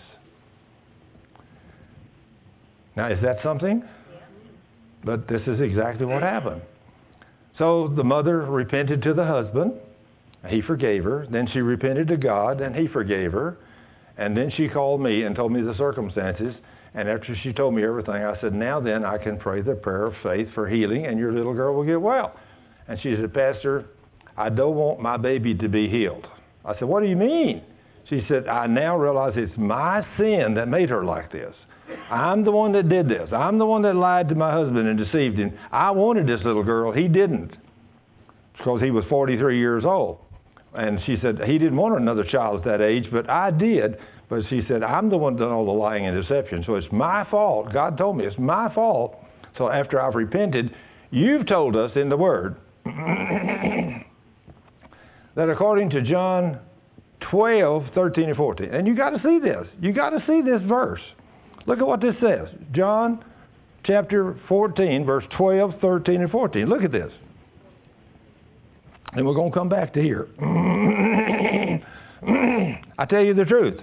Now, is that something? But this is exactly what happened. So the mother repented to the husband. He forgave her. Then she repented to God, and he forgave her. And then she called me and told me the circumstances. And after she told me everything, I said, now then I can pray the prayer of faith for healing, and your little girl will get well. And she said, Pastor, I don't want my baby to be healed. I said, what do you mean? She said, I now realize it's my sin that made her like this. I'm the one that did this. I'm the one that lied to my husband and deceived him. I wanted this little girl. He didn't, because he was forty-three years old. And she said, he didn't want another child at that age, but I did. But she said, I'm the one that done all the lying and deception. So it's my fault. God told me it's my fault. So after I've repented, you've told us in the Word that according to John twelve, thirteen, and fourteen, and you got to see this. You got to see this verse. Look at what this says. John chapter fourteen, verse twelve, thirteen, and fourteen. Look at this. And we're going to come back to here. I tell you the truth.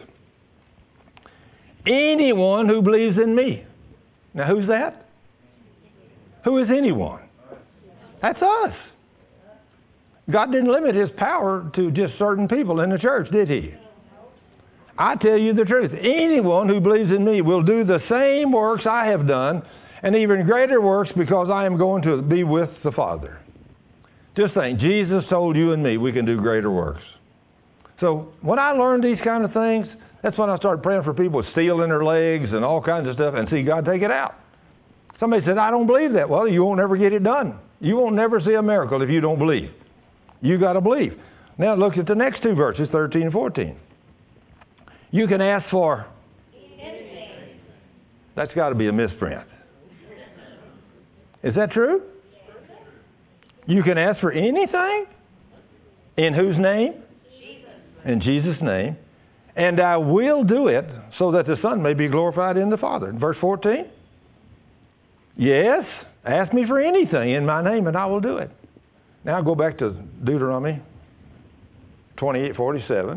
Anyone who believes in me. Now, who's that? Who is anyone? That's us. God didn't limit his power to just certain people in the church, did he? I tell you the truth. Anyone who believes in me will do the same works I have done, and even greater works, because I am going to be with the Father. Just think, Jesus told you and me we can do greater works. So when I learned these kind of things, that's when I started praying for people with steel in their legs and all kinds of stuff, and see God take it out. Somebody said, I don't believe that. Well, you won't never get it done. You won't never see a miracle if you don't believe. You got to believe. Now look at the next two verses, thirteen and fourteen. You can ask for anything. That's got to be a misprint. Is that true? You can ask for anything? In whose name? Jesus. In Jesus' name. And I will do it so that the Son may be glorified in the Father. Verse fourteen. Yes, ask me for anything in my name and I will do it. Now go back to Deuteronomy twenty-eight forty-seven.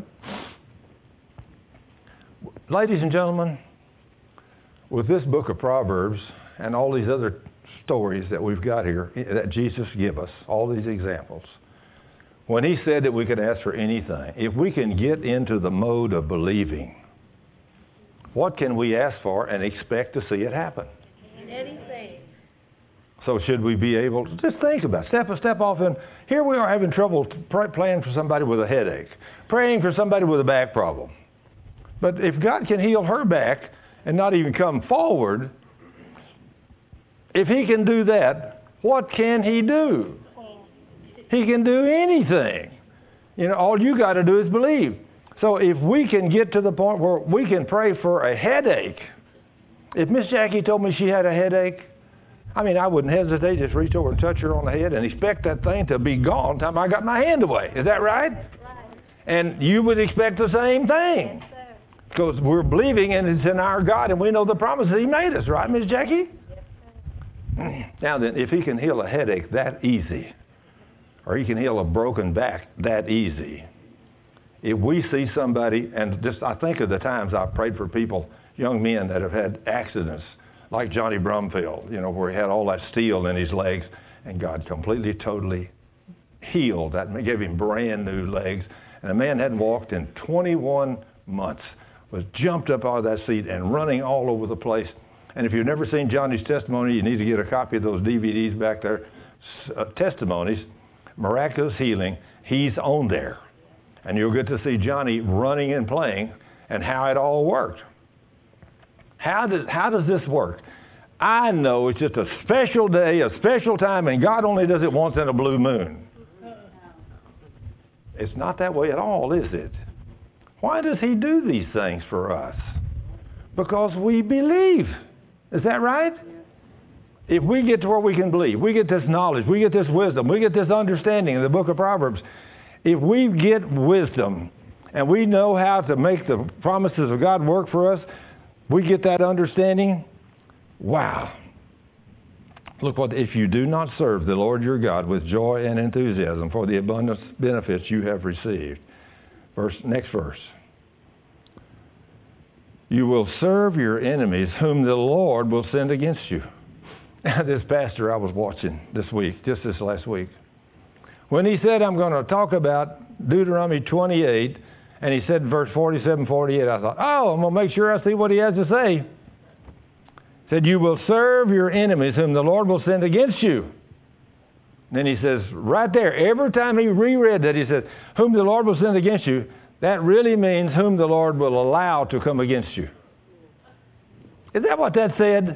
Ladies and gentlemen, with this book of Proverbs and all these other stories that we've got here that Jesus gave us, all these examples, when he said that we could ask for anything, if we can get into the mode of believing, what can we ask for and expect to see it happen? Anything. So should we be able to just think about it, step a step off, and here we are having trouble pray, praying for somebody with a headache, praying for somebody with a back problem. But if God can heal her back and not even come forward, if he can do that, what can he do? He can do anything. You know, all you got to do is believe. So if we can get to the point where we can pray for a headache, if Miss Jackie told me she had a headache, I mean, I wouldn't hesitate, just reach over and touch her on the head and expect that thing to be gone time I got my hand away. Is that right? Right. And you would expect the same thing. Yes, sir. Because we're believing and it's in our God and we know the promises he made us, right, Miss Jackie? Yes, sir. Now then, if he can heal a headache that easy, or he can heal a broken back that easy, if we see somebody, and just I think of the times I've prayed for people, young men that have had accidents, like Johnny Brumfield, you know, where he had all that steel in his legs, and God completely, totally healed that, gave him brand new legs. And a man hadn't walked in twenty-one months, was jumped up out of that seat and running all over the place. And if you've never seen Johnny's testimony, you need to get a copy of those D V Ds back there. Uh, testimonies, Miraculous Healing, he's on there. And you'll get to see Johnny running and playing and how it all worked. How does, how does this work? I know it's just a special day, a special time, and God only does it once in a blue moon. It's not that way at all, is it? Why does he do these things for us? Because we believe. Is that right? If we get to where we can believe, we get this knowledge, we get this wisdom, we get this understanding in the book of Proverbs, if we get wisdom and we know how to make the promises of God work for us, we get that understanding, wow. Look what, if you do not serve the Lord your God with joy and enthusiasm for the abundant benefits you have received. Verse, next verse. You will serve your enemies whom the Lord will send against you. This pastor I was watching this week, just this last week, when he said, I'm going to talk about Deuteronomy twenty-eight, and he said verse forty-seven, forty-eight, I thought, oh, I'm going to make sure I see what he has to say. He said, you will serve your enemies whom the Lord will send against you. Then he says, right there, every time he reread that, he said, whom the Lord will send against you, that really means whom the Lord will allow to come against you. Is that what that said?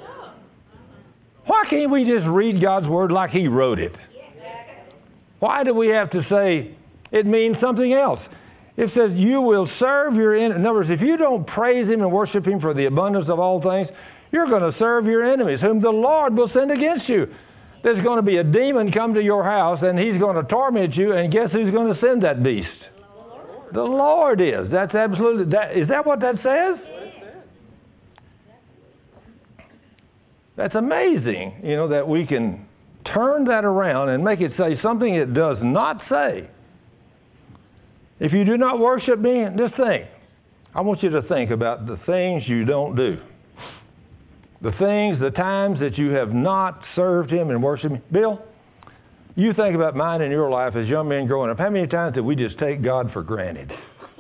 Why can't we just read God's Word like He wrote it? Why do we have to say it means something else? It says you will serve your enemies. In other words, if you don't praise Him and worship Him for the abundance of all things, you're going to serve your enemies, whom the Lord will send against you. There's going to be a demon come to your house, and he's going to torment you, and guess who's going to send that beast? The Lord is. That's absolutely, that, is that what that says? That's amazing, you know, that we can turn that around and make it say something it does not say. If you do not worship me, just think. I want you to think about the things you don't do. The things, the times that you have not served Him and worshiped Him. Bill, you think about mine in your life as young men growing up. How many times did we just take God for granted?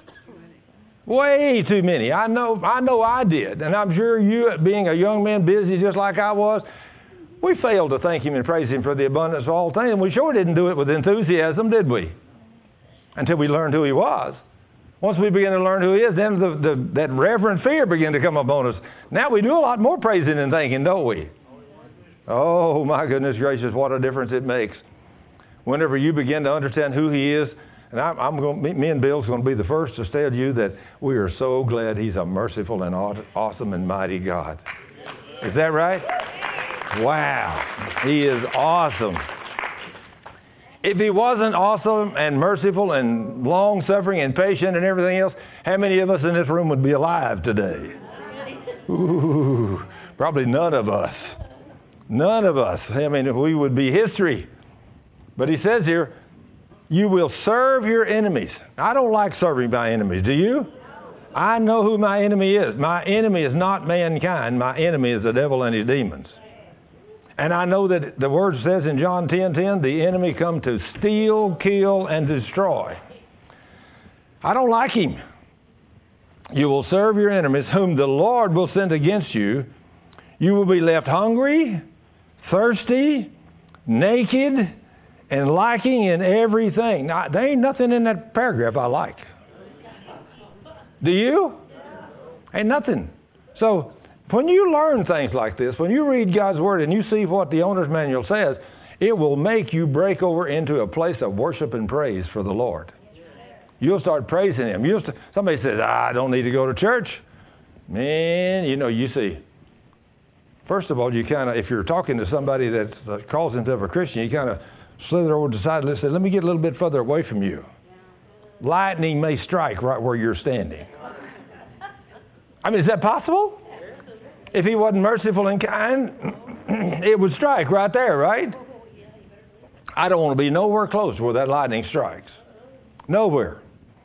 Way too many. I know, I know I did. And I'm sure you, being a young man, busy just like I was, we failed to thank Him and praise Him for the abundance of all things. And we sure didn't do it with enthusiasm, did we? Until we learned who He was. Once we begin to learn who He is, then the, the, that reverent fear began to come upon us. Now we do a lot more praising and thanking, don't we? Oh, my goodness gracious, what a difference it makes. Whenever you begin to understand who He is, and I'm, I'm going, me, me and Bill's going to be the first to tell you that we are so glad He's a merciful and awesome and mighty God. Is that right? Wow. He is awesome. If He wasn't awesome and merciful and long-suffering and patient and everything else, how many of us in this room would be alive today? Ooh, probably none of us. None of us. I mean, we would be history. But He says here, you will serve your enemies. I don't like serving my enemies. Do you? I know who my enemy is. My enemy is not mankind. My enemy is the devil and his demons. And I know that the word says in John ten ten, the enemy come to steal, kill, and destroy. I don't like him. You will serve your enemies, whom the Lord will send against you. You will be left hungry, thirsty, naked, and lacking in everything. Now, there ain't nothing in that paragraph I like. Do you? Ain't nothing. So, when you learn things like this, when you read God's Word and you see what the owner's manual says, it will make you break over into a place of worship and praise for the Lord. You'll start praising Him. You'll st- somebody says, ah, I don't need to go to church. Man, you know, you see. First of all, you kind of, if you're talking to somebody that uh, calls himself a Christian, you kind of slither over to the side and say, let me get a little bit further away from you. Lightning may strike right where you're standing. I mean, is that possible? If He wasn't merciful and kind, it would strike right there, right? I don't want to be nowhere close where that lightning strikes. Nowhere.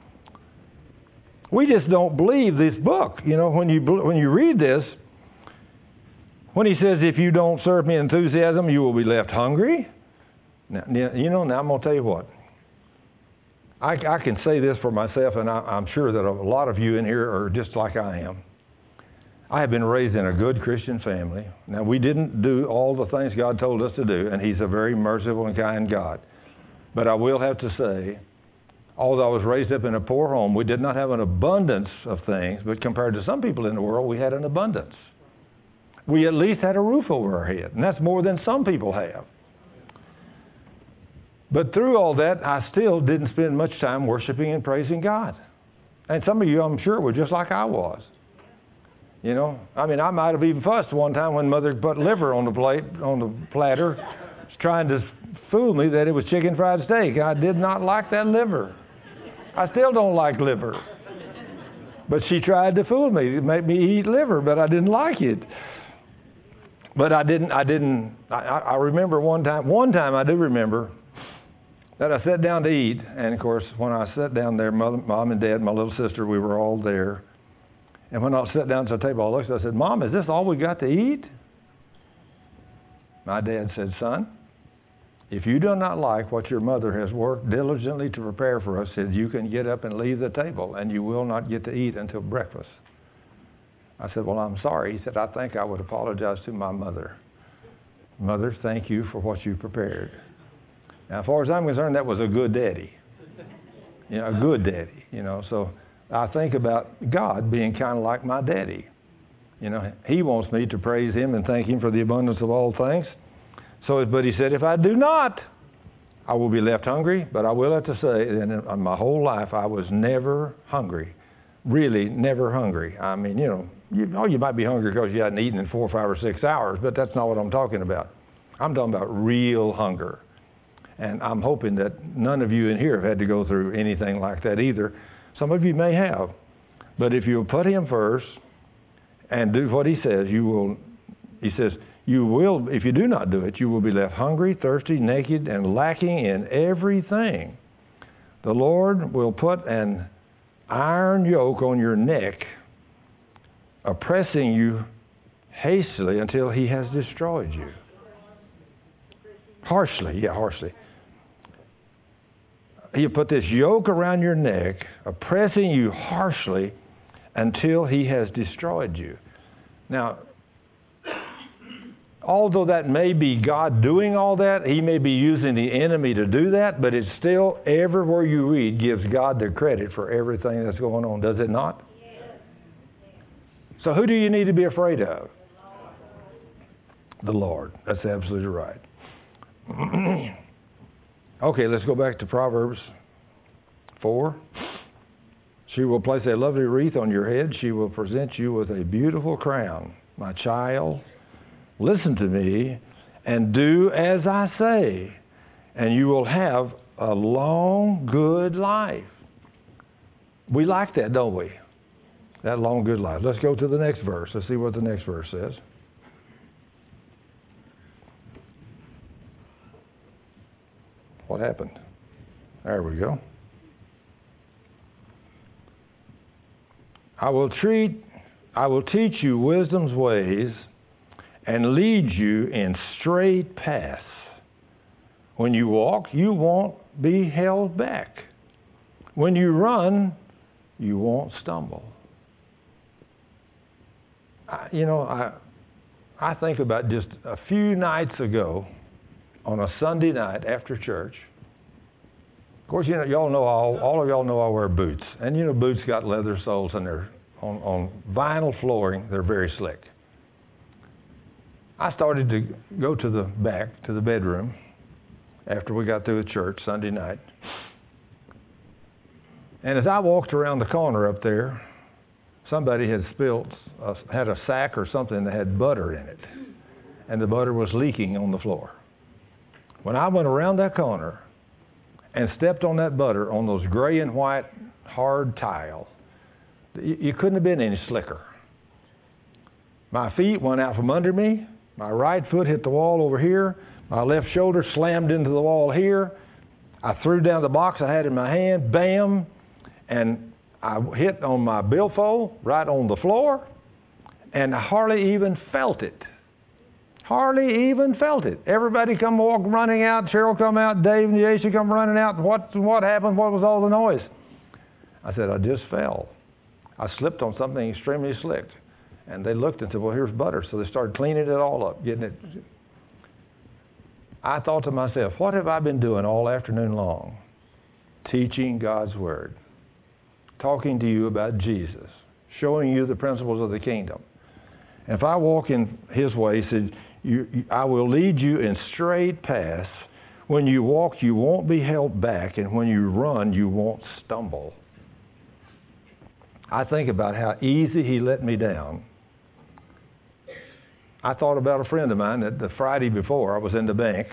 We just don't believe this book. You know, when you when you read this, when He says, if you don't serve me in enthusiasm, you will be left hungry. Now, you know, now I'm going to tell you what. I, I can say this for myself, and I, I'm sure that a lot of you in here are just like I am. I have been raised in a good Christian family. Now, we didn't do all the things God told us to do, and He's a very merciful and kind God. But I will have to say, although I was raised up in a poor home, we did not have an abundance of things, but compared to some people in the world, we had an abundance. We at least had a roof over our head, and that's more than some people have. But through all that, I still didn't spend much time worshiping and praising God. And some of you, I'm sure, were just like I was. You know, I mean, I might have even fussed one time when Mother put liver on the plate, on the platter, trying to fool me that it was chicken fried steak. I did not like that liver. I still don't like liver. But she tried to fool me, to make me eat liver, but I didn't like it. But I didn't, I didn't, I, I remember one time, one time I do remember that I sat down to eat. And of course, when I sat down there, mother, mom and dad, my little sister, we were all there. And when I sat down to the table, I looked, I said, Mom, is this all we got to eat? My dad said, son, if you do not like what your mother has worked diligently to prepare for us, said you can get up and leave the table and you will not get to eat until breakfast. I said, well, I'm sorry. He said, I think I would apologize to my mother. Mother, thank you for what you prepared. Now, as far as I'm concerned, that was a good daddy. You know, a good daddy, you know. So I think about God being kind of like my daddy. You know, he wants me to praise him and thank him for the abundance of all things. So, but he said, if I do not, I will be left hungry. But I will have to say that in my whole life, I was never hungry. Really never hungry. I mean, you know, you, oh, you might be hungry because you hadn't eaten in four, five, or six hours, but that's not what I'm talking about. I'm talking about real hunger. And I'm hoping that none of you in here have had to go through anything like that either. Some of you may have. But if you'll put him first and do what he says, you will, he says, you will, if you do not do it, you will be left hungry, thirsty, naked, and lacking in everything. The Lord will put an iron yoke on your neck, oppressing you hastily until he has destroyed you. Harshly, yeah, harshly. He'll put this yoke around your neck, oppressing you harshly until he has destroyed you. Now, although that may be God doing all that, he may be using the enemy to do that, but it's still, everywhere you read, gives God the credit for everything that's going on, does it not? Yes. So who do you need to be afraid of? The Lord. That's absolutely right. Okay, let's go back to Proverbs four. She will place a lovely wreath on your head. She will present you with a beautiful crown. My child, listen to me and do as I say, and you will have a long, good life. We like that, don't we? That long, good life. Let's go to the next verse. Let's see what the next verse says. What happened? There we go. I will treat, I will teach you wisdom's ways and lead you in straight paths. When you walk, you won't be held back. When you run, you won't stumble. I, you know, I, I think about just a few nights ago, on a Sunday night after church. Of course, you know, y'all know all, all of y'all know I wear boots. And you know, boots got leather soles and they're on, on vinyl flooring, they're very slick. I started to go to the back, to the bedroom, after we got through the church Sunday night. And as I walked around the corner up there, somebody had spilled, uh, had a sack or something that had butter in it. And the butter was leaking on the floor. When I went around that corner and stepped on that butter on those gray and white hard tile, you, you couldn't have been any slicker. My feet went out from under me. My right foot hit the wall over here. My left shoulder slammed into the wall here. I threw down the box I had in my hand, bam, and I hit on my billfold right on the floor, and I hardly even felt it. Hardly even felt it. Everybody come walk running out. Cheryl come out. Dave and Jason come running out. What, what happened? What was all the noise? I said, I just fell. I slipped on something extremely slick. And they looked and said, well, here's butter. So they started cleaning it all up, getting it. I thought to myself, what have I been doing all afternoon long? Teaching God's Word. Talking to you about Jesus. Showing you the principles of the kingdom. And if I walk in His way, He said, You, you, I will lead you in straight paths. When you walk, you won't be held back, and when you run, you won't stumble. I think about how easy He let me down I thought about a friend of mine that the Friday before I was in the bank.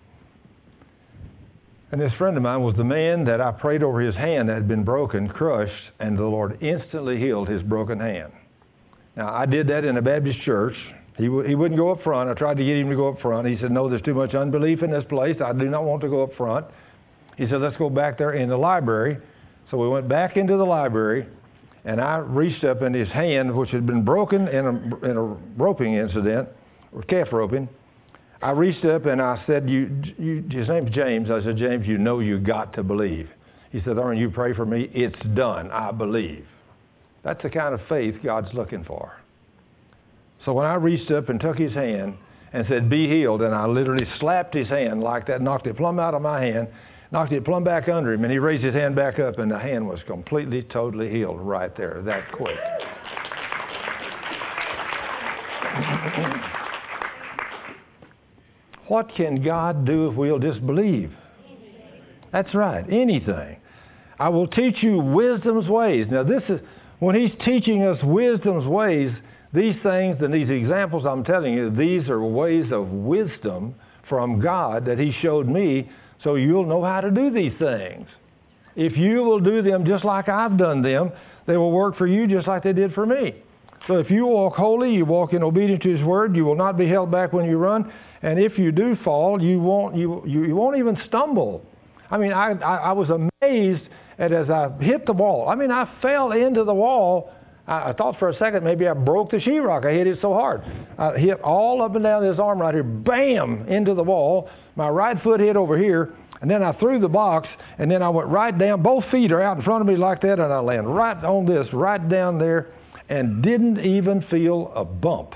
And this friend of mine was the man that I prayed over his hand that had been broken, crushed, and the Lord instantly healed his broken hand. Now, I did that in a Baptist church. He, w- he wouldn't go up front. I tried to get him to go up front. He said, no, there's too much unbelief in this place. I do not want to go up front. He said, let's go back there in the library. So we went back into the library, and I reached up in his hand, which had been broken in a, in a roping incident, or calf roping. I reached up and I said, you, you, his name's James. I said, James, you know you got to believe. He said, Ernie, you pray for me. It's done. I believe. That's the kind of faith God's looking for. So when I reached up and took his hand and said, be healed, and I literally slapped his hand like that, knocked it plumb out of my hand, knocked it plumb back under him, and he raised his hand back up, and the hand was completely, totally healed right there, that quick. What can God do if we'll just believe? That's right, anything. I will teach you wisdom's ways. Now this is, when he's teaching us wisdom's ways, these things and these examples I'm telling you, these are ways of wisdom from God that he showed me, so you'll know how to do these things. If you will do them just like I've done them, they will work for you just like they did for me. So if you walk holy, you walk in obedience to his word, you will not be held back when you run. And if you do fall, you won't, you, you, you won't even stumble. I mean, I, I, I was amazed at as I hit the wall. I mean, I fell into the wall. I, I thought for a second maybe I broke the sheetrock. I hit it so hard. I hit all up and down this arm right here, bam, into the wall. My right foot hit over here, and then I threw the box, and then I went right down. Both feet are out in front of me like that, and I land right on this, right down there, and didn't even feel a bump.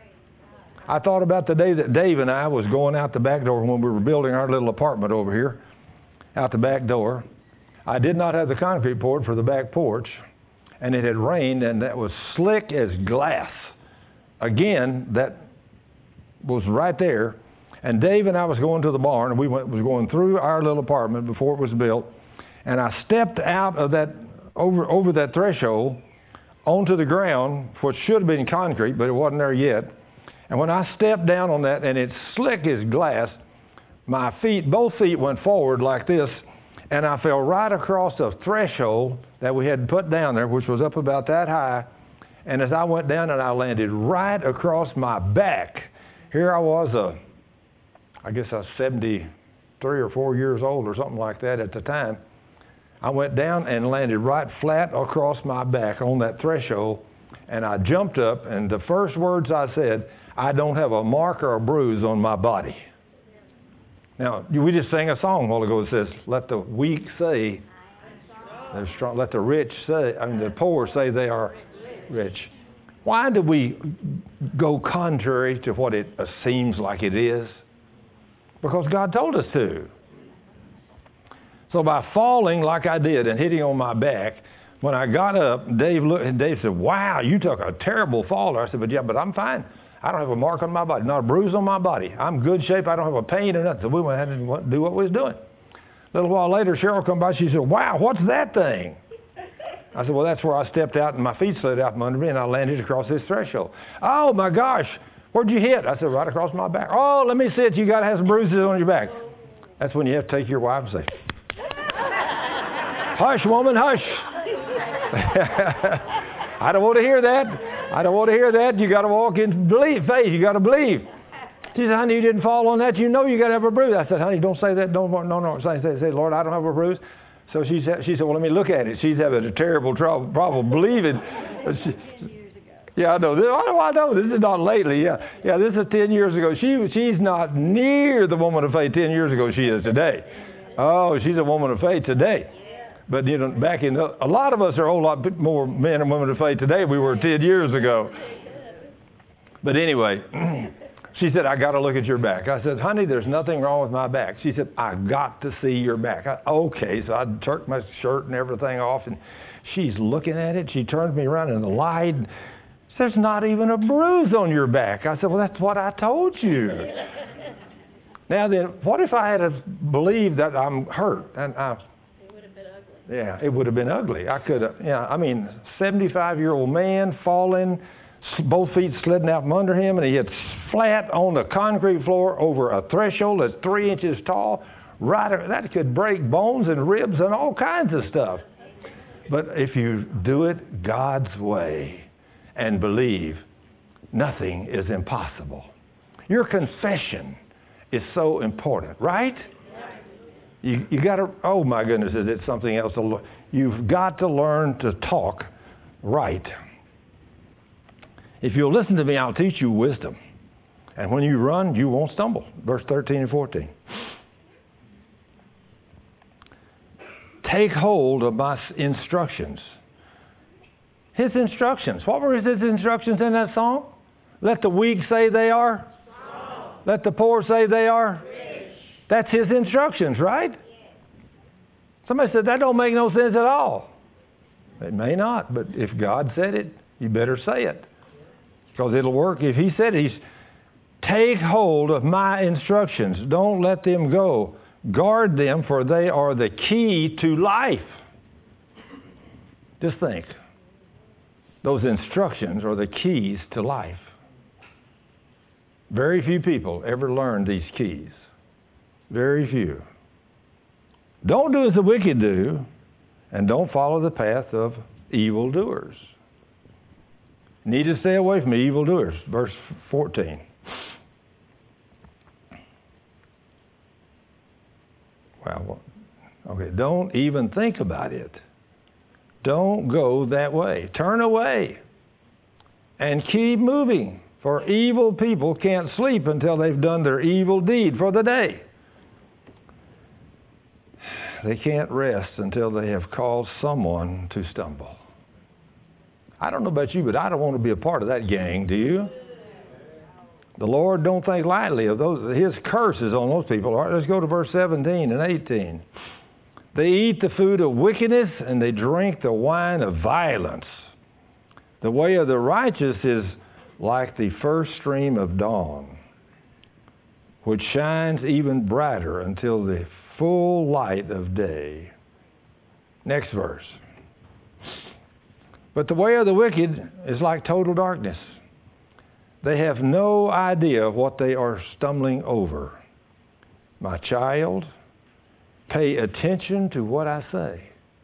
I thought about the day that Dave and I was going out the back door when we were building our little apartment over here, out the back door. I did not have the concrete poured for the back porch, and it had rained, and that was slick as glass. Again, that was right there. And Dave and I was going to the barn, and we went, was going through our little apartment before it was built, and I stepped out of that, over, over that threshold onto the ground, which should have been concrete, but it wasn't there yet. And when I stepped down on that, and it's slick as glass, my feet, both feet went forward like this, and I fell right across a threshold that we had put down there, which was up about that high. And as I went down, and I landed right across my back. Here I was, a, I guess I was seventy-three or four years old or something like that at the time. I went down and landed right flat across my back on that threshold, and I jumped up, and the first words I said, I don't have a mark or a bruise on my body. Now, we just sang a song a while ago that says, let the weak say they're strong. Let the rich say, I mean, the poor say they are rich. Why do we go contrary to what it seems like it is? Because God told us to. So by falling like I did and hitting on my back, when I got up, Dave looked, and Dave said, wow, you took a terrible fall. I said, but yeah, but I'm fine. I don't have a mark on my body, not a bruise on my body. I'm good shape. I don't have a pain or nothing. So we went ahead and do what we was doing. A little while later, Cheryl come by. She said, wow, what's that thing? I said, well, that's where I stepped out and my feet slid out from under me and I landed across this threshold. Oh, my gosh, where'd you hit? I said, right across my back. Oh, let me see it. You got to have some bruises on your back. That's when you have to take your wife and say, hush, woman, hush. I don't want to hear that. I don't want to hear that. You got to walk in believe, faith. You got to believe. She said, honey, you didn't fall on that. You know you got to have a bruise. I said, honey, don't say that. Don't, no, no. Say, say, say, Lord, I don't have a bruise. So she said, she said, well, let me look at it. She's having a terrible trouble, problem believing. She, yeah, I know. This, oh, I know. This is not lately. Yeah, yeah. This is ten years ago. She, she's not near the woman of faith ten years ago she is today. Oh, she's a woman of faith today. But, you know, back in, the, a lot of us are a whole lot more men and women of faith today than we were ten years ago. But anyway, she said, I got to look at your back. I said, honey, there's nothing wrong with my back. She said, I got to see your back. I, okay, so I took my shirt and everything off, and she's looking at it. She turns me around in the light. There's not even a bruise on your back. I said, well, that's what I told you. Now then, what if I had believed that I'm hurt? And I, Yeah, it would have been ugly. I could have, yeah, I mean, seventy-five-year-old man falling, both feet sliding out from under him, and he hits flat on the concrete floor over a threshold that's three inches tall. Right, that could break bones and ribs and all kinds of stuff. But if you do it God's way and believe, nothing is impossible. Your confession is so important, right? You you got to, oh my goodness, is it something else? To, you've got to learn to talk right. If you'll listen to me, I'll teach you wisdom. And when you run, you won't stumble. Verse thirteen and fourteen. Take hold of my instructions. His instructions. What were his instructions in that song? Let the weak say they are. Strong. Let the poor say they are. Rich. That's his instructions, right? Yeah. Somebody said, that don't make no sense at all. It may not, but if God said it, you better say it. Because it'll work. If he said it, he's, take hold of my instructions. Don't let them go. Guard them, for they are the key to life. Just think. Those instructions are the keys to life. Very few people ever learn these keys. Very few. Don't do as the wicked do, and don't follow the path of evildoers. Need to stay away from evildoers. Verse fourteen. Well, okay, don't even think about it. Don't go that way. Turn away and keep moving. For evil people can't sleep until they've done their evil deed for the day. They can't rest until they have caused someone to stumble. I don't know about you, but I don't want to be a part of that gang, do you? The Lord don't think lightly of those. His curses on those people. All right, let's go to verse seventeen and eighteen. They eat the food of wickedness and they drink the wine of violence. The way of the righteous is like the first stream of dawn, which shines even brighter until the full light of day. Next verse. But the way of the wicked is like total darkness. They have no idea what they are stumbling over. My child, pay attention to what I say.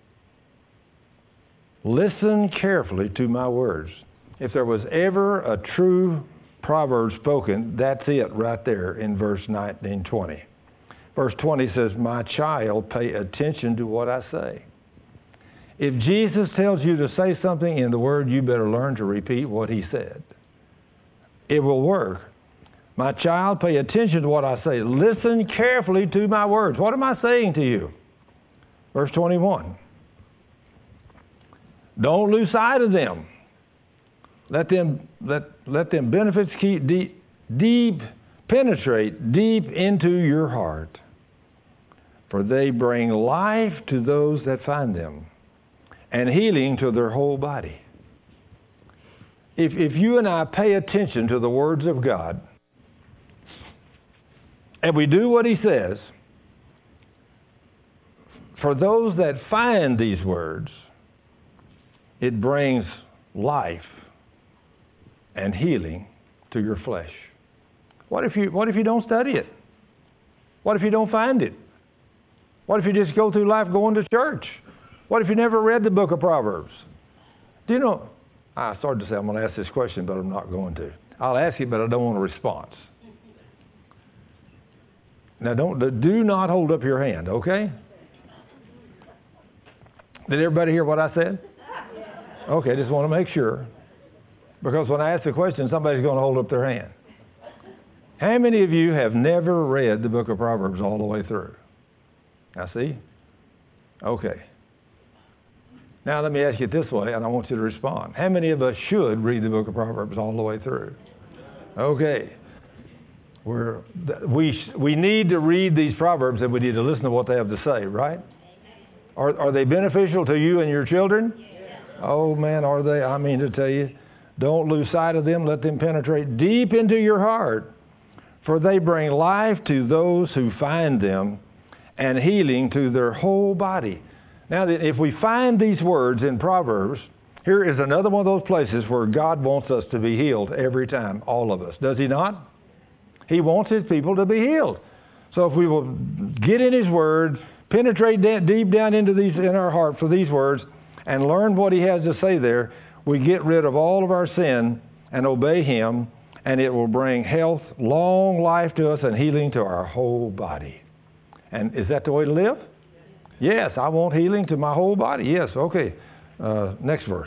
Listen carefully to my words. If there was ever a true proverb spoken, that's it right there in verse nineteen, twenty. Verse twenty says, my child, pay attention to what I say. If Jesus tells you to say something in the Word, you better learn to repeat what He said. It will work. My child, pay attention to what I say. Listen carefully to my words. What am I saying to you? Verse twenty-one. Don't lose sight of them. Let them let let them benefits keep deep, deep penetrate deep into your heart. For they bring life to those that find them, and healing to their whole body. If, if you and I pay attention to the words of God, and we do what He says, for those that find these words, it brings life and healing to your flesh. What if you, what if you don't study it? What if you don't find it? What if you just go through life going to church? What if you never read the book of Proverbs? Do you know, I started to say I'm going to ask this question, but I'm not going to. I'll ask it, but I don't want a response. Now, don't do not hold up your hand, okay? Did everybody hear what I said? Okay, just want to make sure. Because when I ask the question, somebody's going to hold up their hand. How many of you have never read the book of Proverbs all the way through? I see. Okay. Now let me ask you this way, and I want you to respond. How many of us should read the book of Proverbs all the way through? Okay. We're, we, we need to read these Proverbs, and we need to listen to what they have to say, right? Are, are they beneficial to you and your children? Yes. Oh, man, are they? I mean to tell you, don't lose sight of them. Let them penetrate deep into your heart, for they bring life to those who find them and healing to their whole body. Now, if we find these words in Proverbs, Here is another one of those places where God wants us to be healed every time, all of us. Does He not? He wants His people to be healed. So if we will get in His Word, penetrate deep down into these in our heart for these words, and learn what He has to say there, we get rid of all of our sin and obey Him, and it will bring health, long life to us, and healing to our whole body. And is that the way to live? Yes, I want healing to my whole body. Yes, okay. Uh, next verse.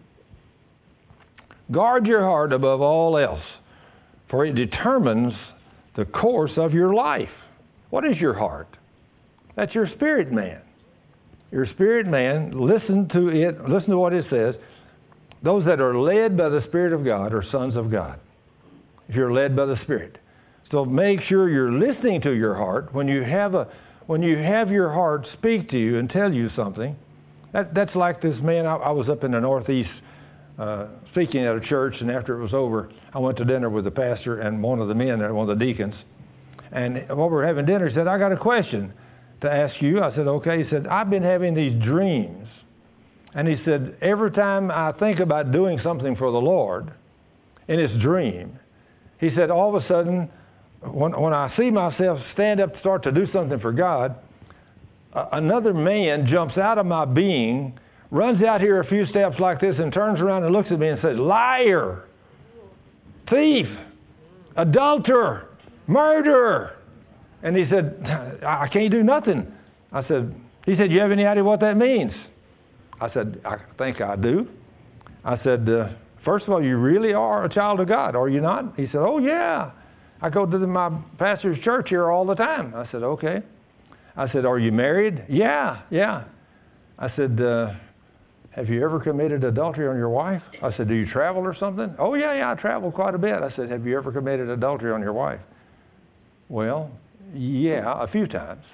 Guard your heart above all else, for it determines the course of your life. What is your heart? That's your spirit man. Your spirit man, listen to it, listen to what it says. Those that are led by the Spirit of God are sons of God. If you're led by the Spirit. So make sure you're listening to your heart. When you have a, when you have your heart speak to you and tell you something, that, that's like this man. I, I was up in the Northeast uh, speaking at a church, and after it was over, I went to dinner with the pastor and one of the men, one of the deacons. And while we were having dinner, he said, I got a question to ask you. I said, okay. He said, I've been having these dreams. And he said, every time I think about doing something for the Lord in this dream, he said, all of a sudden, when, when I see myself stand up to start to do something for God, uh, another man jumps out of my being, runs out here a few steps like this, and turns around and looks at me and says, liar, thief, adulterer, murderer. And he said, I can't do nothing. I said, he said, you have any idea what that means? I said, I think I do. I said, uh, first of all, you really are a child of God, are you not? He said, oh, yeah. I go to the, my pastor's church here all the time. I said, okay. I said, are you married? Yeah, yeah. I said, uh, have you ever committed adultery on your wife? I said, do you travel or something? Oh, yeah, yeah, I travel quite a bit. I said, have you ever committed adultery on your wife? Well, yeah, a few times.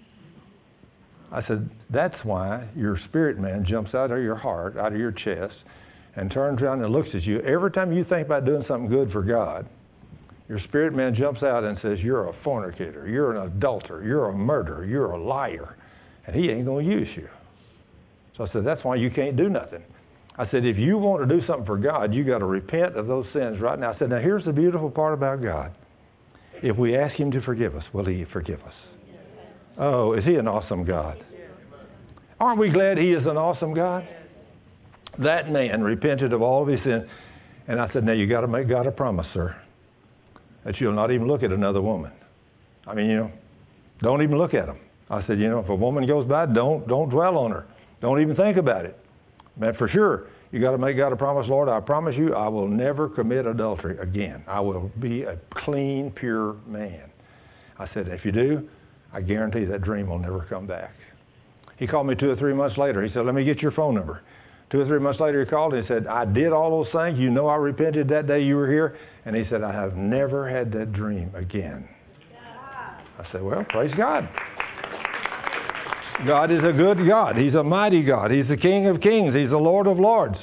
I said, that's why your spirit man jumps out of your heart, out of your chest, and turns around and looks at you. Every time you think about doing something good for God, your spirit man jumps out and says, you're a fornicator, you're an adulterer, you're a murderer, you're a liar, and he ain't going to use you. So I said, that's why you can't do nothing. I said, if you want to do something for God, you got to repent of those sins right now. I said, now here's the beautiful part about God. If we ask Him to forgive us, will He forgive us? Oh, is He an awesome God? Aren't we glad He is an awesome God? That man repented of all of his sins. And I said, now you got to make God a promise, sir, that you'll not even look at another woman. I mean, you know, don't even look at them. I said, you know, if a woman goes by, don't don't dwell on her. Don't even think about it. Man, for sure, you got to make God a promise, Lord, I promise you I will never commit adultery again. I will be a clean, pure man. I said, if you do, I guarantee that dream will never come back. He called me two or three months later. He said, let me get your phone number. Two or three months later, he called and he said, I did all those things. You know I repented that day you were here. And he said, I have never had that dream again. I said, well, praise God. God is a good God. He's a mighty God. He's the King of kings. He's the Lord of lords.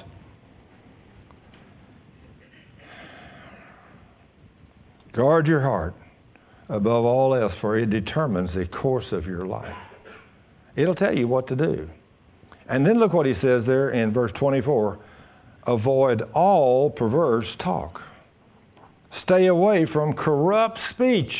Guard your heart above all else, for it determines the course of your life. It'll tell you what to do. And then look what he says there in verse twenty-four. Avoid all perverse talk. Stay away from corrupt speech.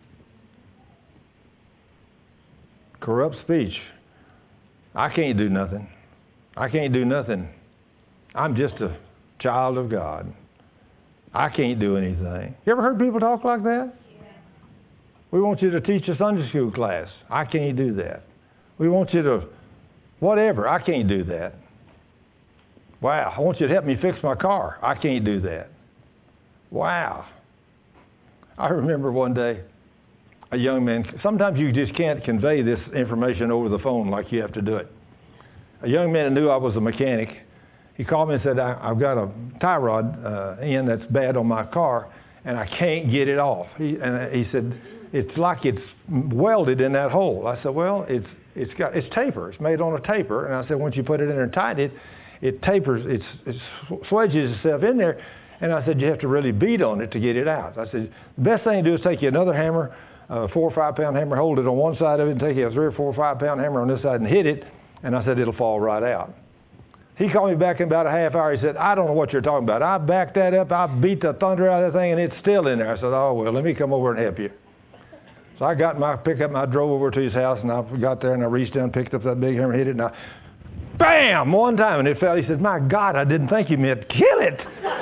Corrupt speech. I can't do nothing. I can't do nothing. I'm just a child of God. I can't do anything. You ever heard people talk like that? Yeah. We want you to teach a Sunday school class. I can't do that. We want you to, whatever. I can't do that. Wow, I want you to help me fix my car. I can't do that. Wow. I remember one day, a young man, sometimes you just can't convey this information over the phone like you have to do it. A young man knew I was a mechanic. He called me and said, I, I've got a tie rod uh, in that's bad on my car, and I can't get it off. He, and he said, it's like it's welded in that hole. I said, well, it's it's got it's taper. It's made on a taper. And I said, once you put it in there and tighten it, it tapers, it's, it swedges itself in there. And I said, you have to really beat on it to get it out. I said, the best thing to do is take you another hammer, a four or five pound hammer, hold it on one side of it, and take you a three or four or five pound hammer on this side and hit it. And I said, it'll fall right out. He called me back in about a half hour. He said, I don't know what you're talking about. I backed that up. I beat the thunder out of that thing, and it's still in there. I said, oh, well, let me come over and help you. So I got my pickup, and I drove over to his house, and I got there, and I reached down, picked up that big hammer, hit it, and I, bam, one time, and it fell. He said, my God, I didn't think you meant kill it.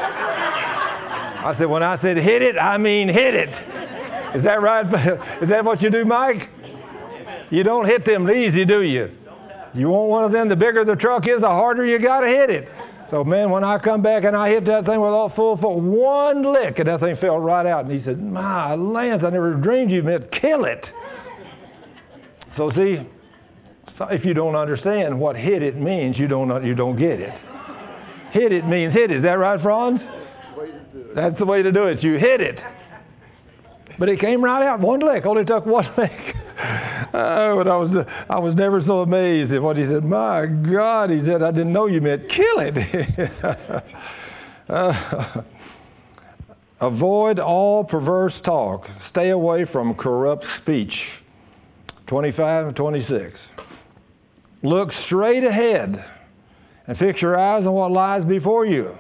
I said, when I said hit it, I mean hit it. Is that right? Is that what you do, Mike? You don't hit them easy, do you? You want one of them, the bigger the truck is, the harder you got to hit it. So, man, when I come back and I hit that thing with all full force, one lick, and that thing fell right out. And he said, my lands, I never dreamed you meant kill it. So, see, so if you don't understand what hit it means, you don't, you don't get it. Hit it means hit it. Is that right, Franz? That's the way to do it. You hit it. But it came right out, one lick. Only took one lick. Oh, but I was I was never so amazed at what he said. My God, he said, I didn't know you meant kill it. uh, avoid all perverse talk. Stay away from corrupt speech. twenty-five and twenty-six. Look straight ahead and fix your eyes on what lies before you.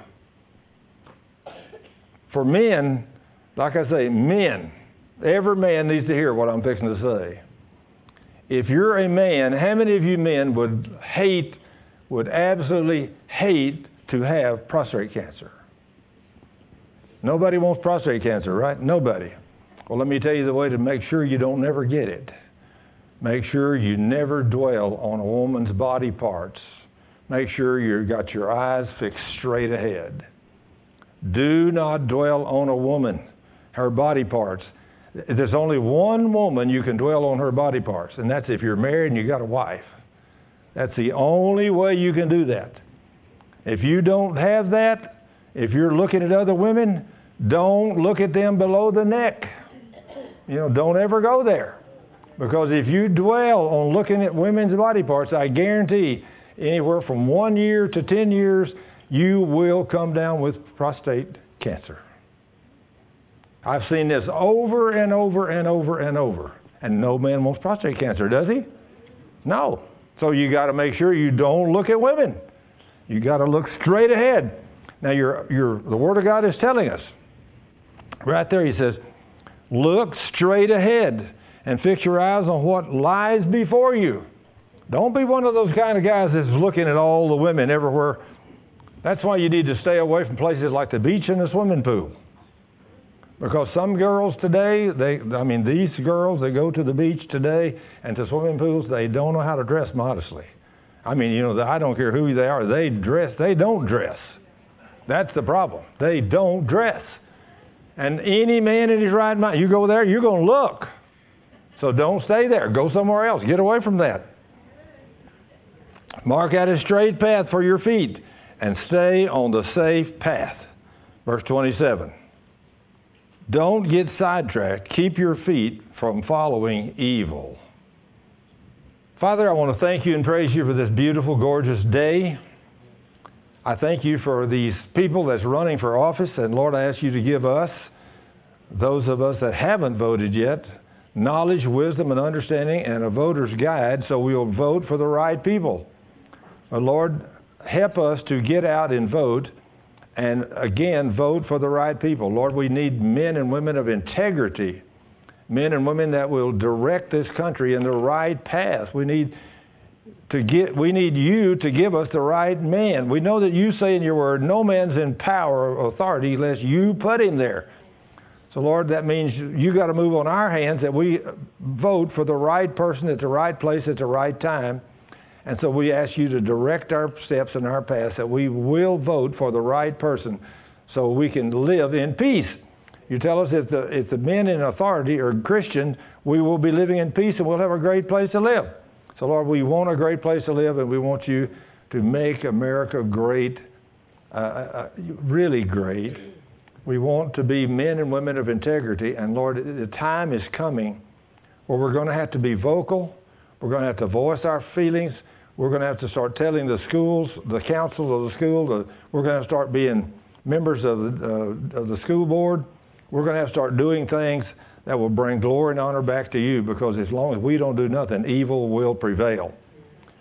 For men, like I say, men, every man needs to hear what I'm fixing to say. If you're a man, how many of you men would hate, would absolutely hate to have prostate cancer? Nobody wants prostate cancer, right? Nobody. Well, let me tell you the way to make sure you don't never get it. Make sure you never dwell on a woman's body parts. Make sure you've got your eyes fixed straight ahead. Do not dwell on a woman, her body parts. There's only one woman you can dwell on her body parts, and that's if you're married and you got a wife. That's the only way you can do that. If you don't have that, if you're looking at other women, don't look at them below the neck. You know, don't ever go there. Because if you dwell on looking at women's body parts, I guarantee anywhere from one year to ten years, you will come down with prostate cancer. I've seen this over and over and over and over. And no man wants prostate cancer, does he? No. So you got to make sure you don't look at women. You got to look straight ahead. Now, you're, you're, the Word of God is telling us. Right there, he says, look straight ahead and fix your eyes on what lies before you. Don't be one of those kind of guys that's looking at all the women everywhere. That's why you need to stay away from places like the beach and the swimming pool. Because some girls today, they, I mean, these girls, they go to the beach today and to swimming pools, they don't know how to dress modestly. I mean, you know, I don't care who they are, they dress, they don't dress. That's the problem. They don't dress. And any man in his right mind, you go there, you're going to look. So don't stay there. Go somewhere else. Get away from that. Mark out a straight path for your feet and stay on the safe path. Verse twenty-seven. Don't get sidetracked. Keep your feet from following evil. Father, I want to thank you and praise you for this beautiful, gorgeous day. I thank you for these people that's running for office. And Lord, I ask you to give us, those of us that haven't voted yet, knowledge, wisdom, and understanding, and a voter's guide so we'll vote for the right people. But Lord, help us to get out and vote. And again, vote for the right people. Lord, we need men and women of integrity, men and women that will direct this country in the right path. We need to get, we need you to give us the right man. We know that you say in your word, no man's in power or authority unless you put him there. So Lord, that means you got to move on our hands that we vote for the right person at the right place at the right time. And so we ask you to direct our steps and our paths, that we will vote for the right person so we can live in peace. You tell us if the, if the men in authority are Christian, we will be living in peace and we'll have a great place to live. So Lord, we want a great place to live, and we want you to make America great, uh, uh, really great. We want to be men and women of integrity. And Lord, the time is coming where we're going to have to be vocal. We're going to have to voice our feelings. We're going to have to start telling the schools, the councils of the school, the, we're going to start being members of the, uh, of the school board. We're going to have to start doing things that will bring glory and honor back to you, because as long as we don't do nothing, evil will prevail.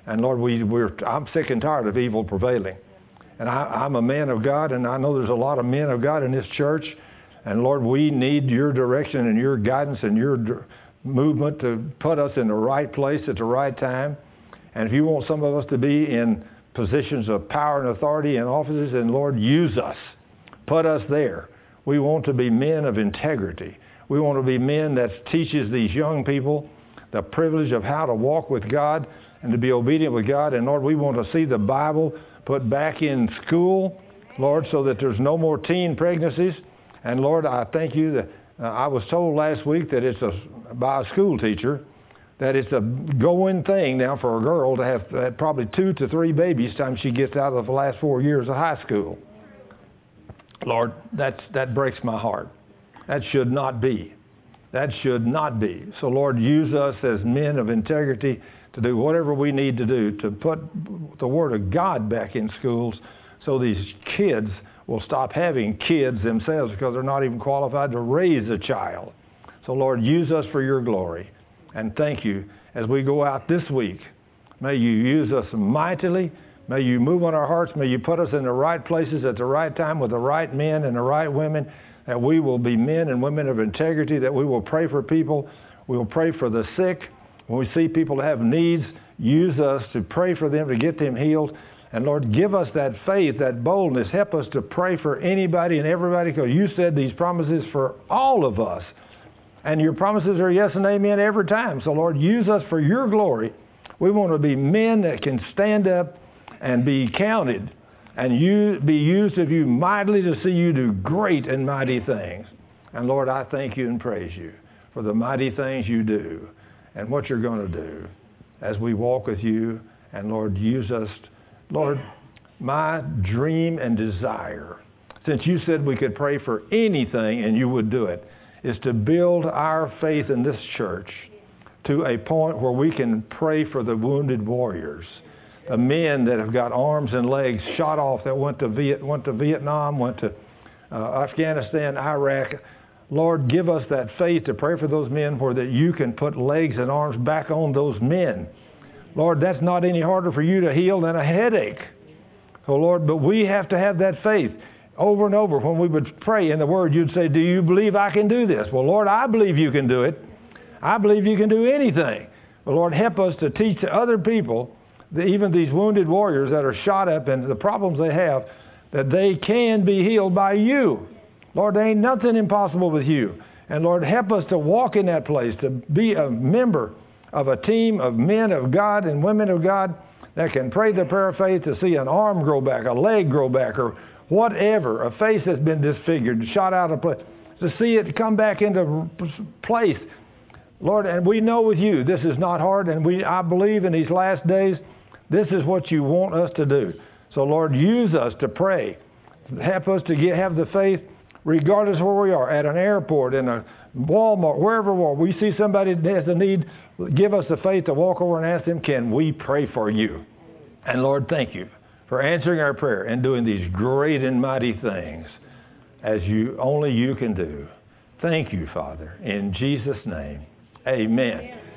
And Lord, we, we're, I'm sick and tired of evil prevailing. And I, I'm a man of God, and I know there's a lot of men of God in this church. And Lord, we need your direction and your guidance and your d- movement to put us in the right place at the right time. And if you want some of us to be in positions of power and authority and offices, then Lord, use us. Put us there. We want to be men of integrity. We want to be men that teaches these young people the privilege of how to walk with God and to be obedient with God. And Lord, we want to see the Bible put back in school, Lord, so that there's no more teen pregnancies. And Lord, I thank you that uh, I was told last week that it's a, by a school teacher, that it's a going thing now for a girl to have uh, probably two to three babies time she gets out of the last four years of high school. Lord, that's, that breaks my heart. That should not be. That should not be. So Lord, use us as men of integrity to do whatever we need to do to put the Word of God back in schools so these kids will stop having kids themselves because they're not even qualified to raise a child. So Lord, use us for your glory. And thank you as we go out this week. May you use us mightily. May you move on our hearts. May you put us in the right places at the right time with the right men and the right women, that we will be men and women of integrity, that we will pray for people. We will pray for the sick. When we see people that have needs, use us to pray for them, to get them healed. And Lord, give us that faith, that boldness. Help us to pray for anybody and everybody, because you said these promises for all of us. And your promises are yes and amen every time. So Lord, use us for your glory. We want to be men that can stand up and be counted and you be used of you mightily to see you do great and mighty things. And Lord, I thank you and praise you for the mighty things you do and what you're going to do as we walk with you. And Lord, use us. Lord, my dream and desire, since you said we could pray for anything and you would do it, is to build our faith in this church to a point where we can pray for the wounded warriors, the men that have got arms and legs shot off, that went to Viet, went to Vietnam, went to uh, Afghanistan, Iraq. Lord, give us that faith to pray for those men where that you can put legs and arms back on those men. Lord, that's not any harder for you to heal than a headache. So Lord, but we have to have that faith. Over and over, when we would pray in the Word, you'd say, do you believe I can do this? Well, Lord, I believe you can do it. I believe you can do anything. But Lord, help us to teach to other people, that even these wounded warriors that are shot up and the problems they have, that they can be healed by you. Lord, there ain't nothing impossible with you. And Lord, help us to walk in that place, to be a member of a team of men of God and women of God that can pray the prayer of faith to see an arm grow back, a leg grow back, or whatever, a face that's been disfigured, shot out of place, to see it come back into place. Lord, and we know with you this is not hard, and we I believe in these last days this is what you want us to do. So Lord, use us to pray. Help us to get, have the faith regardless of where we are, at an airport, in a Walmart, wherever we are. We see somebody that has a need, give us the faith to walk over and ask them, can we pray for you? And Lord, thank you for answering our prayer and doing these great and mighty things as you only you can do. Thank you, Father. In Jesus' name, amen. Amen.